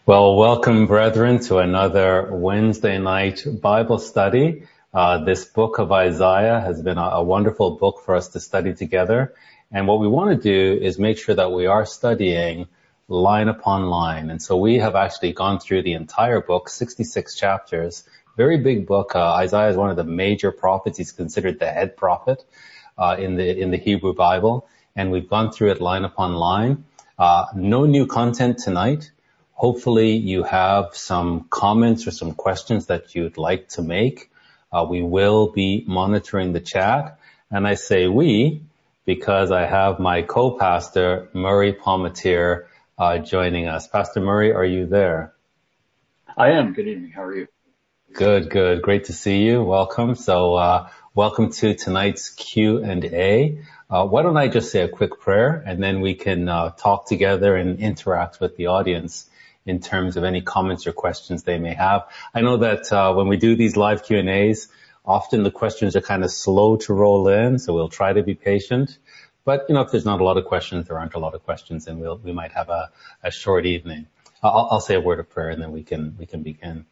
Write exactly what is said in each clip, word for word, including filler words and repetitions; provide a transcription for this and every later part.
Well, welcome, brethren, to another Wednesday night Bible study. Uh, this book of Isaiah has been a, a wonderful book for us to study together. And what we want to do is make sure that we are studying line upon line. And so we have actually gone through the entire book, sixty-six chapters, very big book. Uh, Isaiah is one of the major prophets. He's considered the head prophet uh, in the in the Hebrew Bible. And we've gone through it line upon line. Uh, no new content tonight. Hopefully you have some comments or some questions that you'd like to make. Uh, we will be monitoring the chat. And I say we because I have my co-pastor, Murray Palmatier, uh, joining us. Pastor Murray, are you there? I am. Good evening. How are you? Good, good. Great to see you. Welcome. So uh, welcome to tonight's Q and A. Uh, why don't I just say a quick prayer and then we can uh, talk together and interact with the audience in terms of any comments or questions they may have. I know that uh, when we do these live Q and A's, often the questions are kind of slow to roll in, so we'll try to be patient. But, you know, if there's not a lot of questions, there aren't a lot of questions, and we'll, we might have a, a short evening. I'll, I'll say a word of prayer, and then we can, we can begin.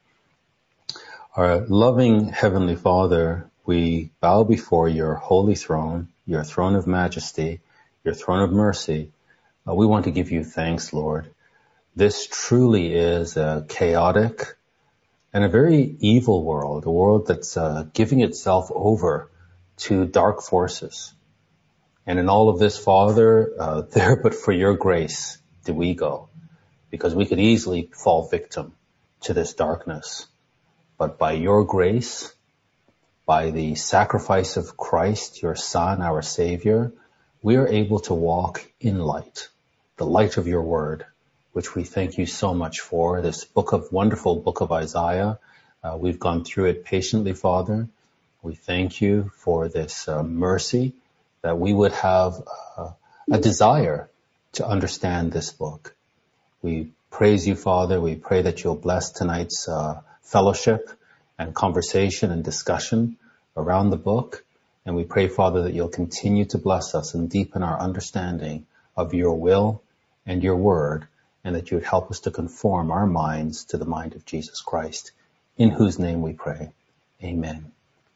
Our loving Heavenly Father, we bow before your holy throne, your throne of majesty, your throne of mercy. Uh, we want to give you thanks, Lord. This truly is a chaotic and a very evil world, a world that's uh, giving itself over to dark forces. And in all of this, Father, uh, there but for your grace do we go, because we could easily fall victim to this darkness. But by your grace, by the sacrifice of Christ, your Son, our Savior, we are able to walk in light, the light of your word, which we thank you so much for, this book of wonderful book of Isaiah. Uh, we've gone through it patiently, Father. We thank you for this uh, mercy that we would have uh, a desire to understand this book. We praise you, Father. We pray that you'll bless tonight's uh, fellowship and conversation and discussion around the book. And we pray, Father, that you'll continue to bless us and deepen our understanding of your will and your word, and that you would help us to conform our minds to the mind of Jesus Christ, in whose name we pray. Amen.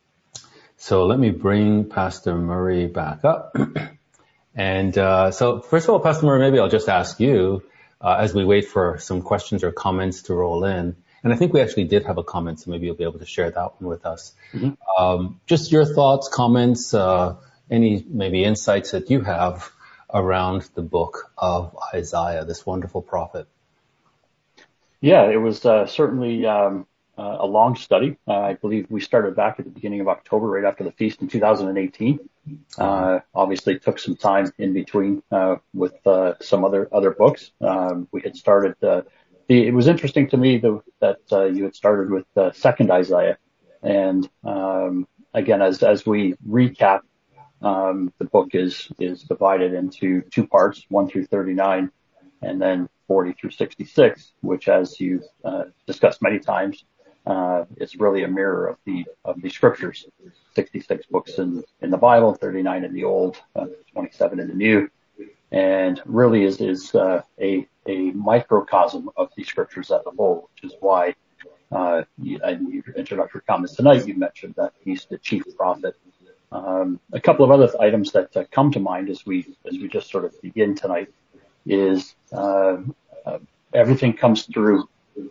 So let me bring Pastor Murray back up. and uh, so first of all, Pastor Murray, maybe I'll just ask you, uh, as we wait for some questions or comments to roll in, and I think we actually did have a comment, so maybe you'll be able to share that one with us. Mm-hmm. Um, just your thoughts, comments, uh, any maybe insights that you have around the book of Isaiah, this wonderful prophet. Yeah, it was uh, certainly um, uh, a long study. Uh, I believe we started back at the beginning of October, right after the feast in two thousand eighteen. Uh, obviously took some time in between uh, with uh, some other other books. Um, we had started, uh, the, it was interesting to me though, that uh, you had started with uh, second Isaiah. And um, again, as as we recap, Um, the book is, is divided into two parts, one through thirty-nine, and then forty through sixty-six, which, as you've uh, discussed many times, uh, is really a mirror of the, of the scriptures. sixty-six books in, in the Bible, thirty-nine in the Old, uh, twenty-seven in the New, and really is, is, uh, a, a microcosm of the scriptures as a whole, which is why, uh, you, in your introductory comments tonight, you mentioned that he's the chief prophet. Um, a couple of other items that uh, come to mind as we as we just sort of begin tonight is uh, uh, everything comes through.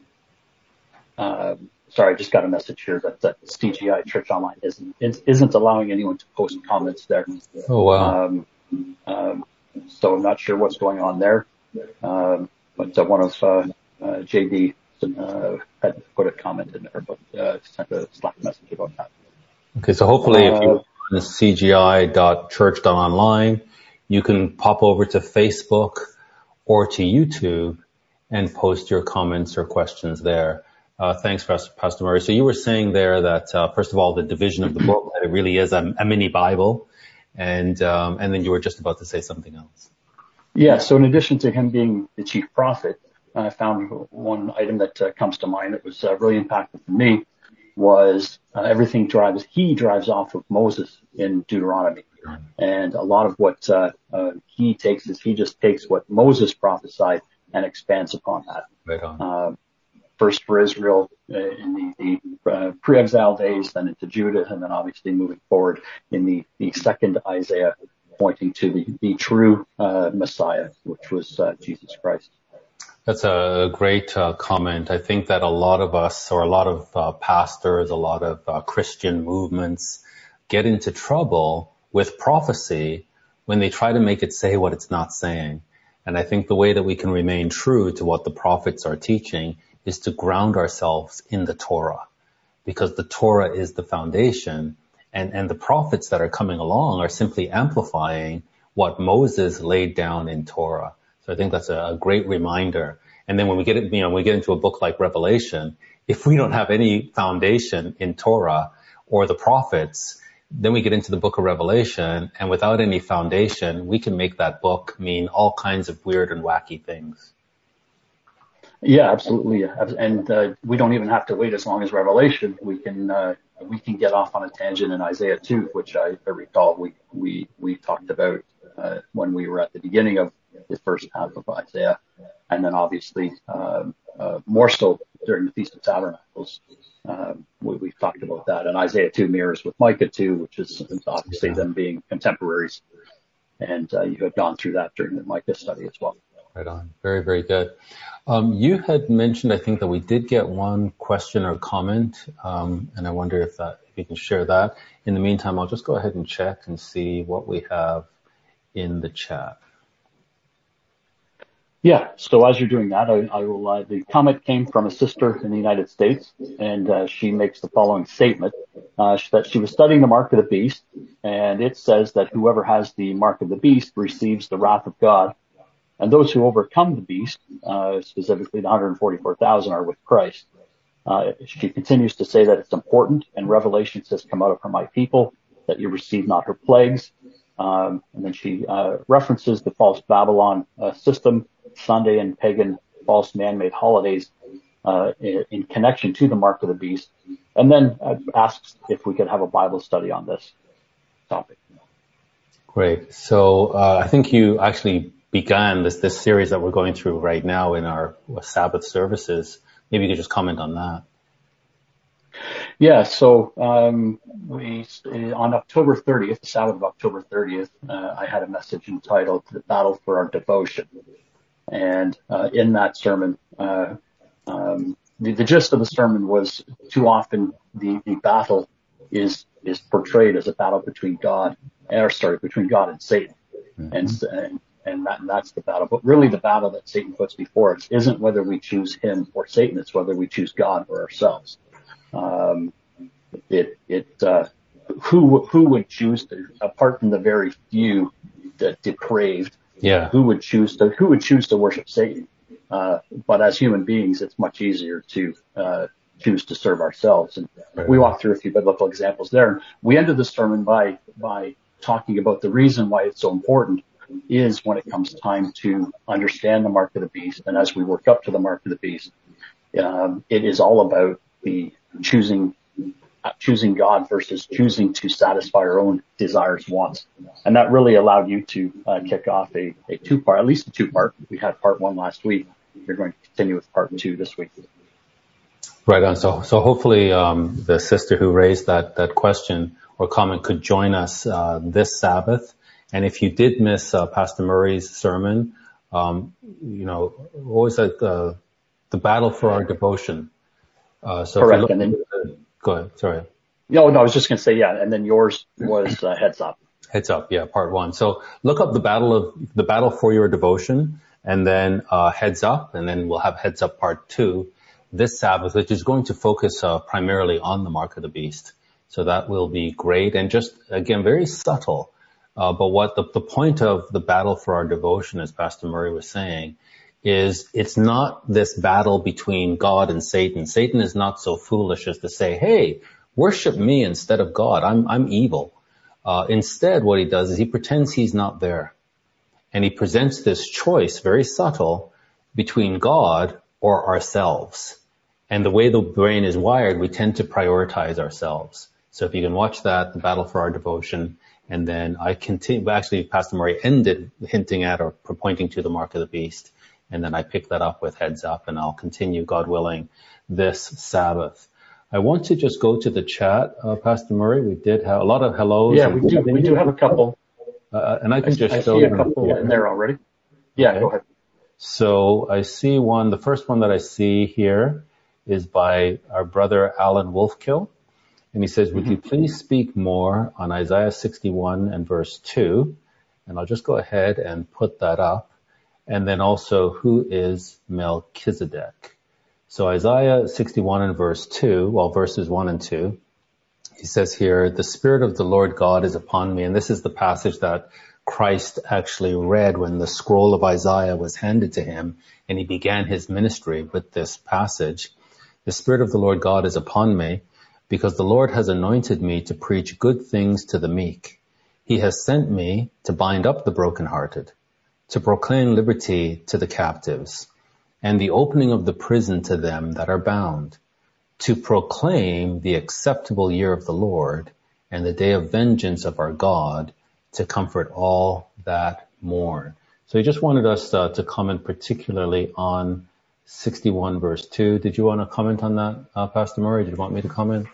Uh, sorry, I just got a message here that, that C G I Church Online isn't isn't allowing anyone to post comments there. Oh wow! Um, um, so I'm not sure what's going on there. Um, but uh, one of uh, uh, J D uh, had put a comment in there, but uh, sent a Slack message about that. Okay, so hopefully if you Uh, C G I dot church dot online, you can pop over to Facebook or to YouTube and post your comments or questions there. Uh, thanks, Pastor Murray. So you were saying there that, uh, first of all, the division of the book, that it really is a, a mini Bible, and um, and then you were just about to say something else. Yeah, so in addition to him being the chief prophet, I found one item that uh, comes to mind that was uh, really impactful for me. Was uh, everything drives, he drives off of Moses in Deuteronomy. And a lot of what uh, uh, he takes is he just takes what Moses prophesied and expands upon that. Right on. Uh, first for Israel uh, in the, the uh, pre-exile days, then into Judah, and then obviously moving forward in the, the second Isaiah, pointing to the, the true uh, Messiah, which was uh, Jesus Christ. That's a great uh, comment. I think that a lot of us, or a lot of uh, pastors, a lot of uh, Christian movements get into trouble with prophecy when they try to make it say what it's not saying. And I think the way that we can remain true to what the prophets are teaching is to ground ourselves in the Torah, because the Torah is the foundation, and, and the prophets that are coming along are simply amplifying what Moses laid down in Torah. So I think that's a, a great reminder. And then when we get it, you know, we get into a book like Revelation, if we don't have any foundation in Torah or the prophets, then we get into the book of Revelation, and without any foundation, we can make that book mean all kinds of weird and wacky things. Yeah, absolutely. And uh, we don't even have to wait as long as Revelation. We can uh, we can get off on a tangent in Isaiah two, which I, I recall we we we talked about uh, when we were at the beginning of the first half of Isaiah, and then obviously uh, uh, more so during the Feast of Tabernacles. Uh, we, we've talked about that, and Isaiah two mirrors with Micah two, which is obviously yeah. them being contemporaries. And uh, you had gone through that during the Micah study as well. Right on. Very, very good. Um, you had mentioned, I think, that we did get one question or comment, um, and I wonder if that if you can share that. In the meantime, I'll just go ahead and check and see what we have in the chat. Yeah, so as you're doing that, I, I will, uh, the comment came from a sister in the United States, and uh, she makes the following statement, uh, that she was studying the mark of the beast, and it says that whoever has the mark of the beast receives the wrath of God, and those who overcome the beast, uh, specifically the one hundred forty-four thousand, are with Christ. Uh, she continues to say that it's important, and Revelation says, come out of her, my people, that you receive not her plagues. Um, and then she uh, references the false Babylon uh, system, Sunday and pagan false man-made holidays uh, in, in connection to the mark of the beast, and then uh, asks if we could have a Bible study on this topic. Great. So uh, I think you actually began this this series that we're going through right now in our Sabbath services. Maybe you could just comment on that. Yeah, so um, we on October thirtieth, the Sabbath of October thirtieth, uh, I had a message entitled "The Battle for Our Devotion." And uh, in that sermon, uh, um, the, the gist of the sermon was too often the, the battle is is portrayed as a battle between God, or sorry, between God and Satan, mm-hmm. and and and, that, and that's the battle. But really, the battle that Satan puts before us isn't whether we choose him or Satan; it's whether we choose God or ourselves. Um, it it uh, who who would choose to, apart from the very few that depraved. Yeah. Who would choose to who would choose to worship Satan? Uh, but as human beings, it's much easier to uh, choose to serve ourselves. And right. we walked through a few biblical examples there. We ended the sermon by by talking about the reason why it's so important is when it comes time to understand the mark of the beast. And as we work up to the mark of the beast, um, it is all about the choosing. choosing God versus choosing to satisfy our own desires, wants. And that really allowed you to uh, kick off a, a two-part, at least a two-part. We had part one last week. You're going to continue with part two this week. Right on. So, so hopefully um, the sister who raised that, that question or comment could join us uh, this Sabbath. And if you did miss uh, Pastor Murray's sermon, um, you know, what was that? Uh, the battle for our devotion. Uh, so Correct. If you look, and then, go ahead. Sorry. No, no, I was just going to say, yeah. And then yours was uh, heads up. Heads up. Yeah. Part one. So look up the battle of the battle for your devotion, and then uh, heads up, and then we'll have heads up part two this Sabbath, which is going to focus uh, primarily on the mark of the beast. So that will be great, and just again very subtle. Uh, but what the, the point of the battle for our devotion, as Pastor Murray was saying, is it's not this battle between God and Satan. Satan is not so foolish as to say, hey, worship me instead of God. I'm, I'm evil. Uh, instead, what he does is he pretends he's not there. And he presents this choice, very subtle, between God or ourselves. And the way the brain is wired, we tend to prioritize ourselves. So if you can watch that, the battle for our devotion, and then I continue, actually Pastor Murray ended hinting at or pointing to the mark of the beast. And then I pick that up with Heads Up, and I'll continue, God willing, this Sabbath. I want to just go to the chat, uh, Pastor Murray. We did have a lot of hellos. Yeah, we do. We do have a couple. Uh, and I can I, just I show see a them couple here. in there already. Yeah, Okay. go ahead. So I see one, the first one that I see here is by our brother Alan Wolfkill. And he says, would you please speak more on Isaiah sixty-one and verse two? And I'll just go ahead and put that up. And then also, who is Melchizedek? So Isaiah sixty-one and verse two, well, verses one and two, he says here, the Spirit of the Lord God is upon me. And this is the passage that Christ actually read when the scroll of Isaiah was handed to him and he began his ministry with this passage. The Spirit of the Lord God is upon me because the Lord has anointed me to preach good things to the meek. He has sent me to bind up the brokenhearted, to proclaim liberty to the captives, and the opening of the prison to them that are bound, to proclaim the acceptable year of the Lord and the day of vengeance of our God, to comfort all that mourn. So he just wanted us uh, to comment particularly on sixty-one verse two. Did you want to comment on that, uh, Pastor Murray? Did you want me to comment?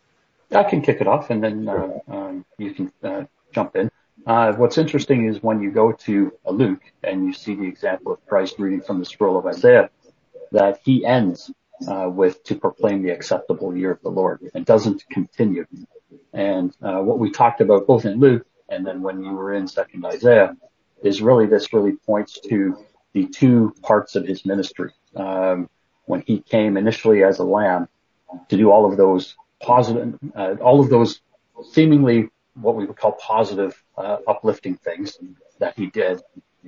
I can kick it off and then uh, um, you can uh, jump in. Uh, what's interesting is when you go to Luke and you see the example of Christ reading from the scroll of Isaiah, that he ends uh, with to proclaim the acceptable year of the Lord. It doesn't continue. And uh, what we talked about both in Luke and then when you were in Second Isaiah is really this really points to the two parts of his ministry. Um, when he came initially as a lamb to do all of those positive, uh, all of those seemingly what we would call positive, uh, uplifting things that he did.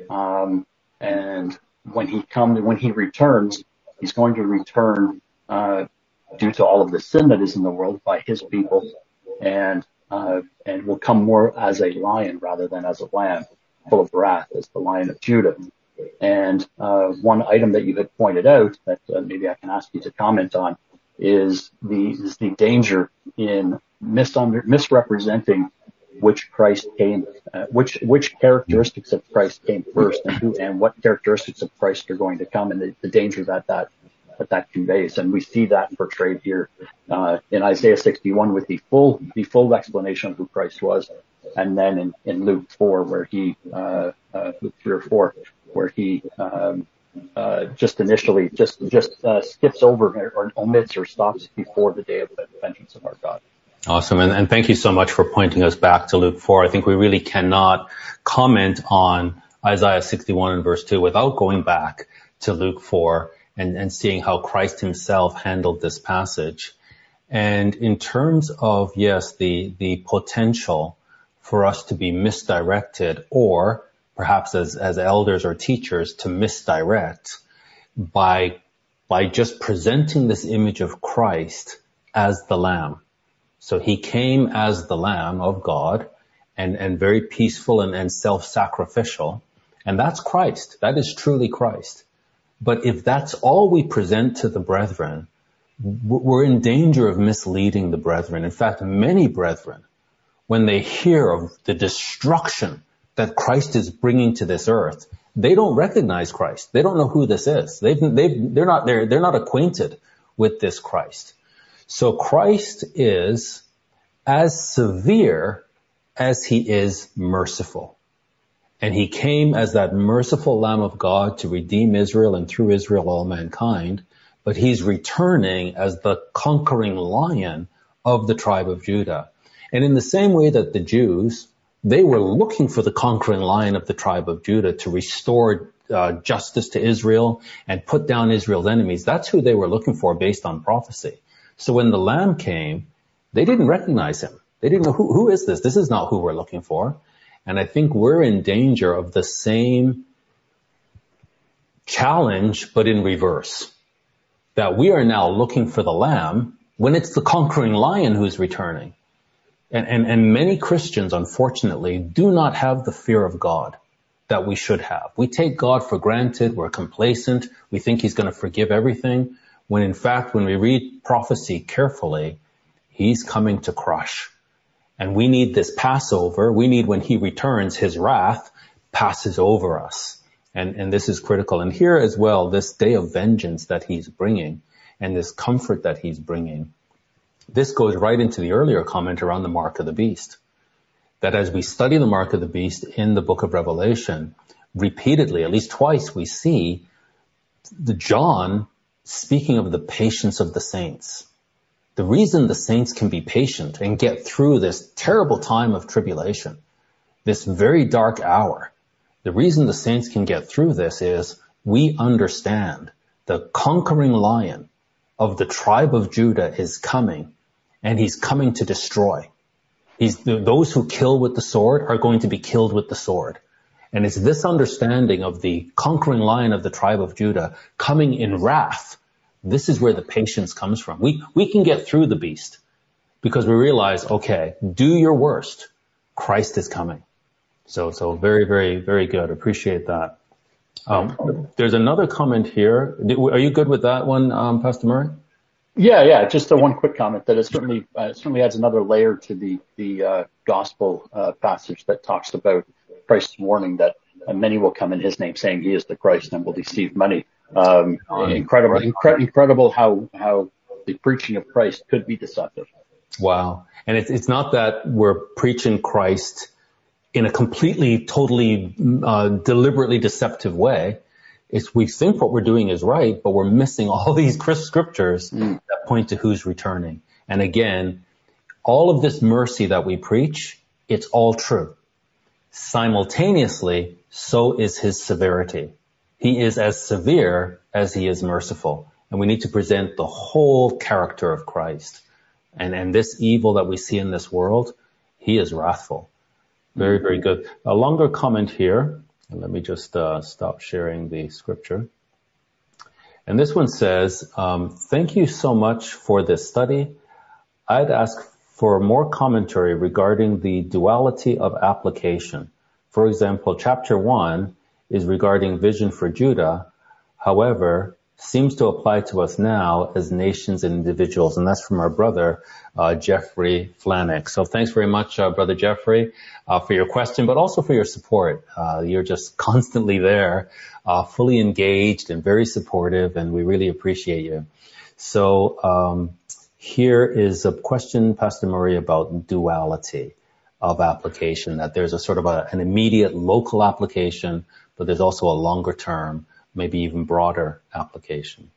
Um, and when he comes, when he returns, he's going to return, uh, due to all of the sin that is in the world by his people, and, uh, and will come more as a lion rather than as a lamb, full of wrath, as the Lion of Judah. And, uh, one item that you had pointed out that uh, maybe I can ask you to comment on is the, is the danger in misunder, misrepresenting which Christ came, uh, which, which characteristics of Christ came first and who, and what characteristics of Christ are going to come, and the, the danger that that, that that conveys. And we see that portrayed here, uh, in Isaiah sixty-one with the full, the full explanation of who Christ was. And then in, in Luke four, where he, uh, uh, Luke three or four, where he, um, uh, just initially just, just, uh, skips over or, or omits or stops before the day of the vengeance of our God. Awesome. And, and thank you so much for pointing us back to Luke four. I think we really cannot comment on Isaiah sixty-one and verse two without going back to Luke four and, and seeing how Christ himself handled this passage. And in terms of, yes, the, the potential for us to be misdirected, or perhaps as, as elders or teachers to misdirect by, by just presenting this image of Christ as the Lamb. So he came as the Lamb of God and, and very peaceful and, and self-sacrificial. And that's Christ. That is truly Christ. But if that's all we present to the brethren, we're in danger of misleading the brethren. In fact, many brethren, when they hear of the destruction that Christ is bringing to this earth, they don't recognize Christ. They don't know who this is. They've, they've, they're not, they're, they're not acquainted with this Christ. So Christ is as severe as he is merciful. And he came as that merciful Lamb of God to redeem Israel and through Israel all mankind. But he's returning as the conquering lion of the tribe of Judah. And in the same way that the Jews, they were looking for the conquering lion of the tribe of Judah to restore uh, justice to Israel and put down Israel's enemies. That's who they were looking for based on prophecy. So when the Lamb came, they didn't recognize him. They didn't know, who, who is this? This is not who we're looking for. And I think we're in danger of the same challenge, but in reverse. That we are now looking for the Lamb when it's the conquering lion who's returning. And, and, and many Christians, unfortunately, do not have the fear of God that we should have. We take God for granted. We're complacent. We think he's going to forgive everything. When in fact, when we read prophecy carefully, he's coming to crush. And we need this Passover. We need, when he returns, his wrath passes over us. And, and this is critical. And here as well, this day of vengeance that he's bringing and this comfort that he's bringing, this goes right into the earlier comment around the mark of the beast. That as we study the mark of the beast in the book of Revelation, repeatedly, at least twice, we see the John speaking of the patience of the saints. The reason the saints can be patient and get through this terrible time of tribulation, this very dark hour, the reason the saints can get through this is we understand the conquering lion of the tribe of Judah is coming, and he's coming to destroy. He's, those who kill with the sword are going to be killed with the sword. And it's this understanding of the conquering lion of the tribe of Judah coming in wrath. This is where the patience comes from. We, we can get through the beast because we realize, okay, do your worst. Christ is coming. So, so very, very, very good. Appreciate that. Um, there's another comment here. Are you good with that one, um, Pastor Murray? Yeah, yeah. Just a one quick comment that it certainly uh, certainly adds another layer to the the uh, gospel uh, passage that talks about Christ's warning that uh, many will come in His name, saying He is the Christ, and will deceive many. Um, um, incredible, incre- incredible how how the preaching of Christ could be deceptive. Wow, and it's it's not that we're preaching Christ in a completely, totally, uh, deliberately deceptive way. It's we think what we're doing is right, but we're missing all these scriptures mm. that point to who's returning. And again, all of this mercy that we preach, it's all true. Simultaneously, so is His severity. He is as severe as He is merciful. And we need to present the whole character of Christ. And, and this evil that we see in this world, He is wrathful. Very, very good. A longer comment here. Let me just uh, stop sharing the scripture. And this one says, um, thank you so much for this study. I'd ask for more commentary regarding the duality of application. For example, chapter one is regarding vision for Judah. However, seems to apply to us now as nations and individuals. And that's from our brother, uh, Jeffrey Flanick. So thanks very much, uh, brother Jeffrey, uh, for your question, but also for your support. Uh, you're just constantly there, uh, fully engaged and very supportive, and we really appreciate you. So, um, here is a question, Pastor Murray, about duality of application, that there's a sort of a, an immediate local application, but there's also a longer term, maybe even broader application.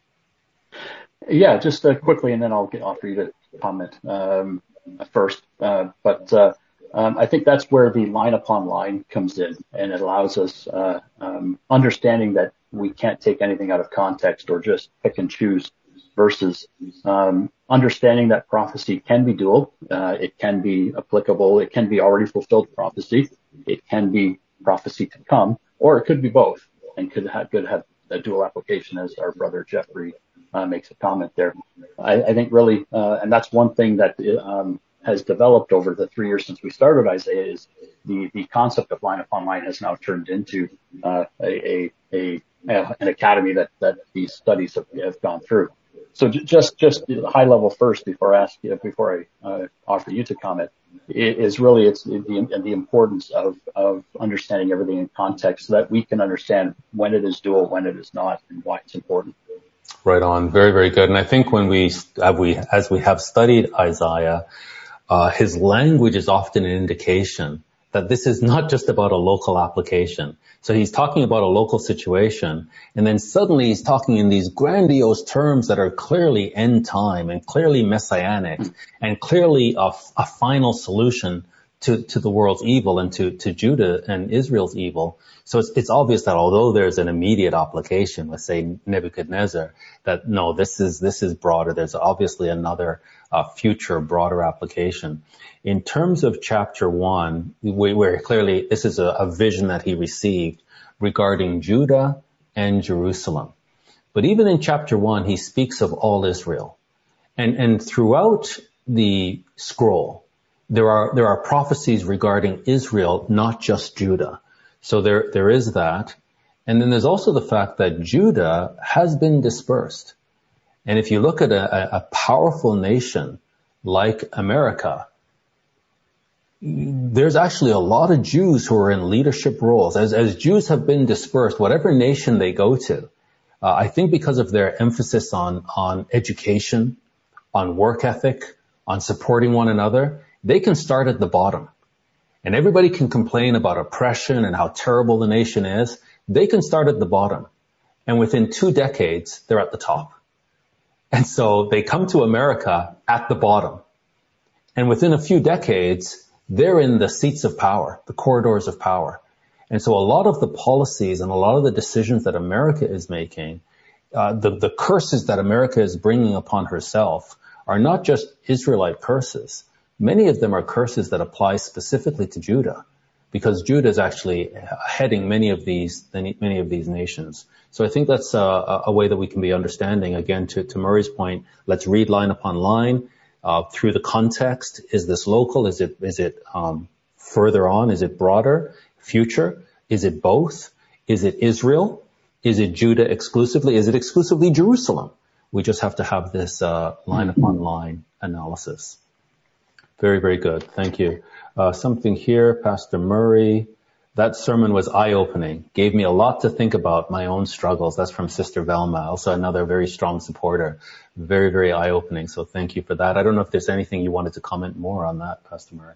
Yeah, just uh, quickly, and then I'll get, offer you to comment um, first. Uh, but uh, um, I think that's where the line upon line comes in, and it allows us uh, um, understanding that we can't take anything out of context or just pick and choose verses. Um, understanding that prophecy can be dual, uh, it can be applicable, it can be already fulfilled prophecy, it can be prophecy to come, or it could be both. And could have, could have a dual application, as our brother Jeffrey uh, makes a comment there. I, I think really, uh, and that's one thing that um, has developed over the three years since we started Isaiah, is the, the concept of line upon line has now turned into uh, a, a, a an academy that, that these studies have, have gone through. So j- just just high level first before I ask you, before I uh, offer you to comment. Is really it's the the importance of of understanding everything in context so that we can understand when it is dual, when it is not, and why it's important. Right on, very very good. And I think when we have we as we have studied Isaiah, uh, his language is often an indication that this is not just about a local application. So he's talking about a local situation, and then suddenly he's talking in these grandiose terms that are clearly end time and clearly messianic and clearly a, a final solution to, to the world's evil and to, to Judah and Israel's evil. So it's, it's obvious that although there's an immediate application, let's say Nebuchadnezzar, that no, this is, this is broader. There's obviously another uh, future broader application. In terms of chapter one, we, where clearly this is a, a vision that he received regarding Judah and Jerusalem. But even in chapter one, he speaks of all Israel. And, and throughout the scroll, there are, there are prophecies regarding Israel, not just Judah. So there, there is that. And then there's also the fact that Judah has been dispersed. And if you look at a, a powerful nation like America, there's actually a lot of Jews who are in leadership roles. As, as Jews have been dispersed, whatever nation they go to, uh, I think because of their emphasis on, on education, on work ethic, on supporting one another, they can start at the bottom. And everybody can complain about oppression and how terrible the nation is. They can start at the bottom. And within two decades, they're at the top. And so they come to America at the bottom. And within a few decades, they're in the seats of power, the corridors of power. And so a lot of the policies and a lot of the decisions that America is making, uh, the, the curses that America is bringing upon herself are not just Israelite curses. Many of them are curses that apply specifically to Judah, because Judah is actually heading many of these, many of these nations. So I think that's a, a way that we can be understanding. Again, to, to Murray's point, let's read line upon line. Uh, through the context, is this local? Is it, is it, um, further on? Is it broader? Future? Is it both? Is it Israel? Is it Judah exclusively? Is it exclusively Jerusalem? We just have to have this, uh, line upon line analysis. Very, very good. Thank you. Uh, something here, Pastor Murray. That sermon was eye-opening. Gave me a lot to think about my own struggles. That's from Sister Velma, also another very strong supporter. Very, very eye-opening. So thank you for that. I don't know if there's anything you wanted to comment more on that, Pastor Murray.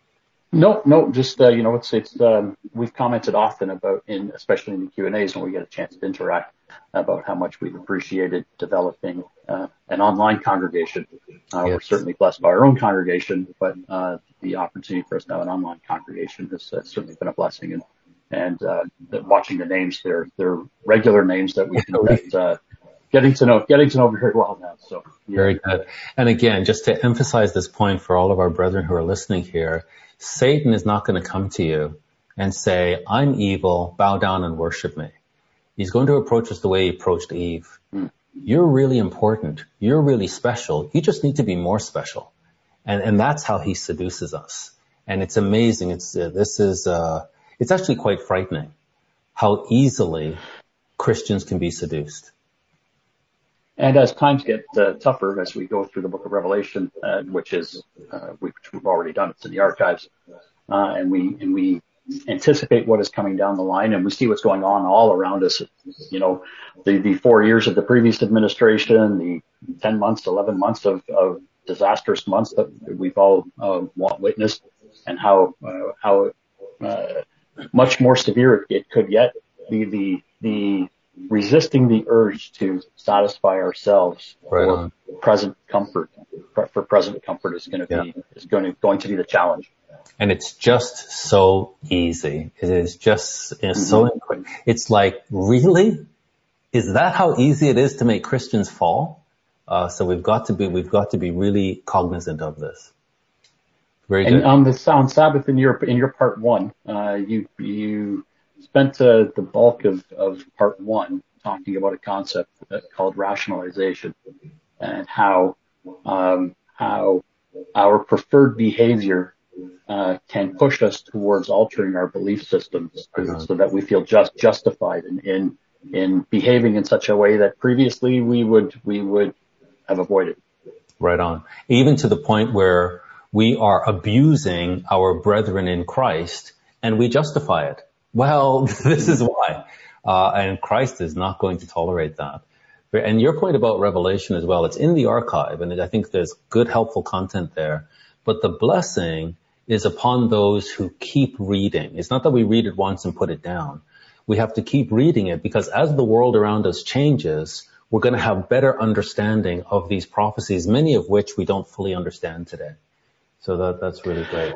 No, no, just, uh, you know, it's, it's, um, we've commented often about in, especially in the Q and A's when we get a chance to interact about how much we've appreciated developing, uh, an online congregation. Uh, yes. We're certainly blessed by our own congregation, but, uh, the opportunity for us to have an online congregation has uh, certainly been a blessing. And, and, uh, the, watching the names, they're, they're regular names that we can, that, uh, getting to know, getting to know very well now. So. Yeah. Very good. And again, just to emphasize this point for all of our brethren who are listening here, Satan is not going to come to you and say, I'm evil, bow down and worship me. He's going to approach us the way he approached Eve. Mm. You're really important. You're really special. You just need to be more special. And, and that's how he seduces us. And it's amazing. It's, uh, this is, uh, it's actually quite frightening how easily Christians can be seduced. And as times get uh, tougher, as we go through the book of Revelation, uh, which is, uh, which we've already done, it's in the archives, uh, and we, and we anticipate what is coming down the line, and we see what's going on all around us. You know, the, the four years of the previous administration, the ten months, eleven months of, of disastrous months that we've all, uh, witnessed, and how, uh, how, uh, much more severe it, it could get. The, the, the, resisting the urge to satisfy ourselves right for on. present comfort, for present comfort is going to be, yeah. is going to, going to be the challenge. And it's just so easy. It is just, it's mm-hmm. so, it's like, really? Is that how easy it is to make Christians fall? Uh, so we've got to be, we've got to be really cognizant of this. Very good. And on the, on Sabbath in your, in your part one, uh, you, you, spent uh, the bulk of, of part one talking about a concept called rationalization and how um, how our preferred behavior uh, can push us towards altering our belief systems uh-huh. so that we feel just justified in, in in behaving in such a way that previously we would we would have avoided. Right on. Even to the point where we are abusing our brethren in Christ and we justify it. Well, this is why. Uh, and Christ is not going to tolerate that. And your point about Revelation as well, it's in the archive, and I think there's good, helpful content there. But the blessing is upon those who keep reading. It's not that we read it once and put it down. We have to keep reading it, because as the world around us changes, we're going to have better understanding of these prophecies, many of which we don't fully understand today. So that that's really great.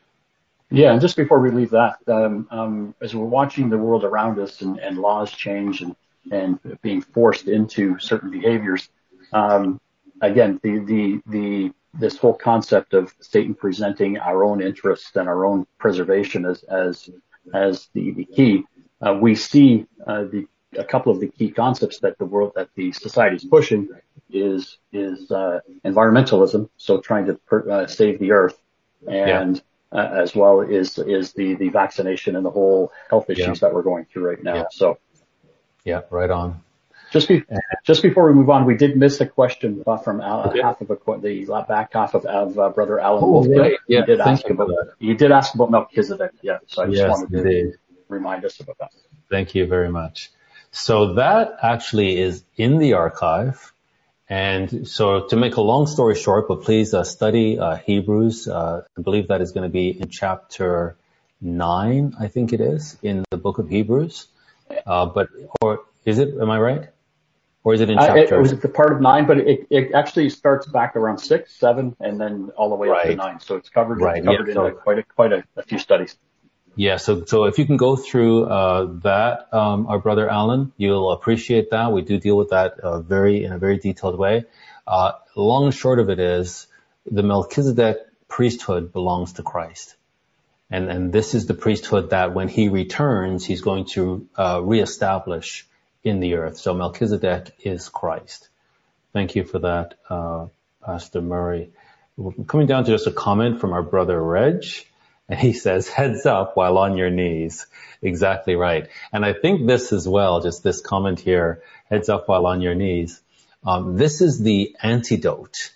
Yeah, and just before we leave that, um, um, as we're watching the world around us and, and laws change and, and being forced into certain behaviors, um, again, the, the, the, this whole concept of Satan presenting our own interests and our own preservation as, as, as the, the key, uh, we see, uh, the, a couple of the key concepts that the world, that the society is pushing is, is, uh, environmentalism. So trying to, per, uh, save the earth and, yeah. Uh, as well is is the the vaccination and the whole health issues yeah. that we're going through right now. Yeah. So, yeah, right on. Just be, just before we move on, we did miss a question uh, from uh, okay. half of a the back half of, of uh, Brother Alan. Oh, right. Yeah, he did ask about he did ask about Melchizedek. Yeah, so I just yes, wanted to indeed. remind us about that. Thank you very much. So that actually is in the archive. And so to make a long story short, but please uh, study uh, Hebrews. Uh, I believe that is going to be in chapter nine, I think it is, in the book of Hebrews. Uh, but, or is it, am I right? Or is it in chapter? Uh, it was the part of nine, but it, it actually starts back around six, seven, and then all the way right. up to nine. So it's covered, right. it's covered yeah, in so, a, quite a, quite a, a few studies. Yeah, so so if you can go through uh, that, um, our brother Alan, you'll appreciate that. We do deal with that uh, very in a very detailed way. Uh, long and short of it is, the Melchizedek priesthood belongs to Christ, and and this is the priesthood that when he returns, he's going to uh, reestablish in the earth. So Melchizedek is Christ. Thank you for that, uh, Pastor Murray. Coming down to just a comment from our brother Reg. And he says, heads up while on your knees. Exactly right. And I think this as well, just this comment here, heads up while on your knees. Um, this is the antidote.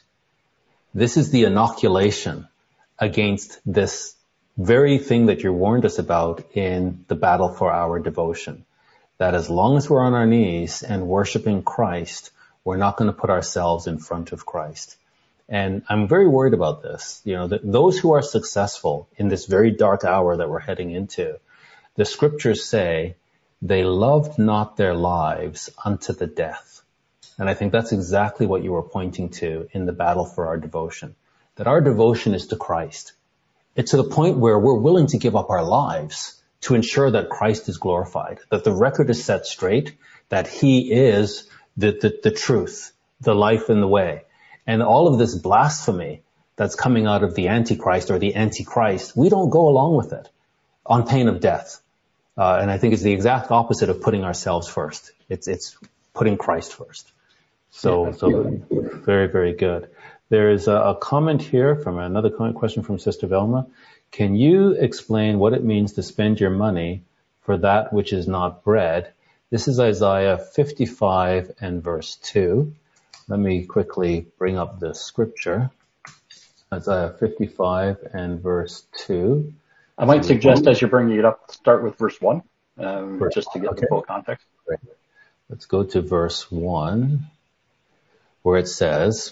This is the inoculation against this very thing that you warned us about in the battle for our devotion. That as long as we're on our knees and worshiping Christ, we're not going to put ourselves in front of Christ. And I'm very worried about this. You know, that those who are successful in this very dark hour that we're heading into, the scriptures say they loved not their lives unto the death. And I think that's exactly what you were pointing to in the battle for our devotion, that our devotion is to Christ. It's to the point where we're willing to give up our lives to ensure that Christ is glorified, that the record is set straight, that he is the, the, the truth, the life and the way. And all of this blasphemy that's coming out of the Antichrist or the Antichrist, we don't go along with it on pain of death. Uh, and I think it's the exact opposite of putting ourselves first. It's, it's putting Christ first. So, so very, very good. There's a, a comment here from another comment question from Sister Velma. Can you explain what it means to spend your money for that which is not bread? This is Isaiah fifty-five and verse two. Let me quickly bring up the scripture. Isaiah fifty-five and verse two. I might suggest as you're bringing it up, start with verse one, um, verse just to get okay. the full context. Great. Let's go to verse one, where it says,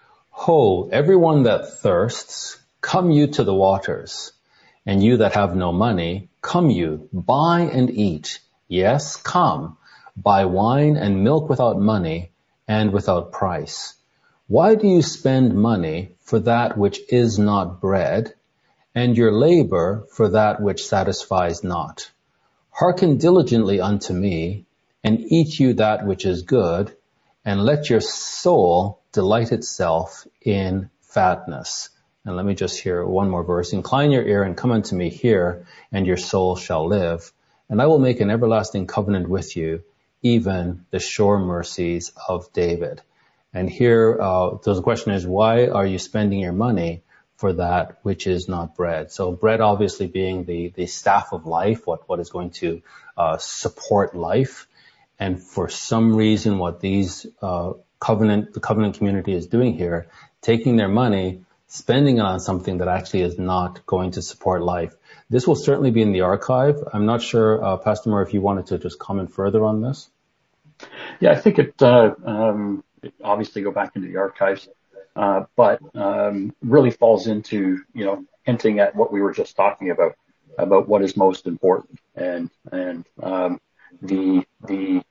Ho, everyone that thirsts, come you to the waters, and you that have no money, come you, buy and eat. Yes, come, buy wine and milk without money, and without price. Why do you spend money for that which is not bread, and your labor for that which satisfies not? Hearken diligently unto me, and eat you that which is good, and let your soul delight itself in fatness. And let me just hear one more verse. Incline your ear and come unto me here, and your soul shall live. And I will make an everlasting covenant with you, even the sure mercies of David. And here, uh, so the question is, why are you spending your money for that which is not bread? So bread obviously being the, the staff of life, what, what is going to uh, support life. And for some reason, what these uh, covenant, the covenant community is doing here, taking their money, spending it on something that actually is not going to support life. This will certainly be in the archive. I'm not sure, uh, Pastor Moore, if you wanted to just comment further on this. Yeah, I think it, uh, um, it obviously go back into the archives, uh, but um, really falls into, you know, hinting at what we were just talking about, about what is most important, and and um, the the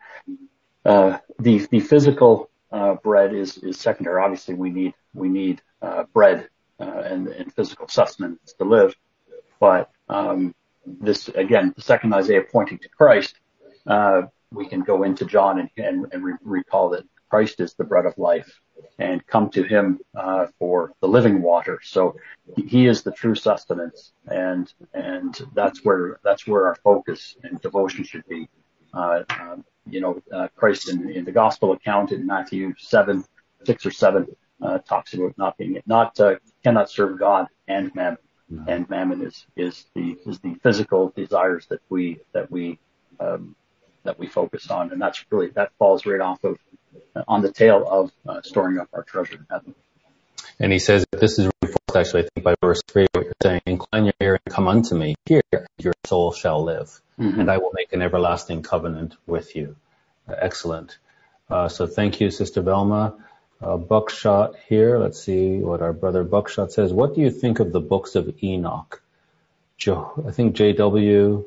uh, the the physical uh, bread is is secondary. Obviously, we need we need uh, bread uh, and and physical sustenance to live, but um, this again, the second Isaiah pointing to Christ. Uh, we can go into John and, and, and re- recall that Christ is the bread of life, and come to him uh, for the living water. So he is the true sustenance, and and that's where that's where our focus and devotion should be. Uh, um, you know, uh, Christ in, in the gospel account in Matthew seven, six or seven uh, talks about not being not uh, cannot serve God and mammon, no. and mammon is is the is the physical desires that we that we um, that we focus on. And that's really, that falls right off of, uh, on the tail of uh, storing up our treasure in heaven. And he says, this is reinforced actually, I think, by verse three, what you're saying, incline your ear and come unto me, here your soul shall live, mm-hmm. and I will make an everlasting covenant with you. Uh, excellent. Uh, so thank you, Sister Velma. Uh, Buckshot here. Let's see what our brother Buckshot says. What do you think of the books of Enoch? Jo- I think J W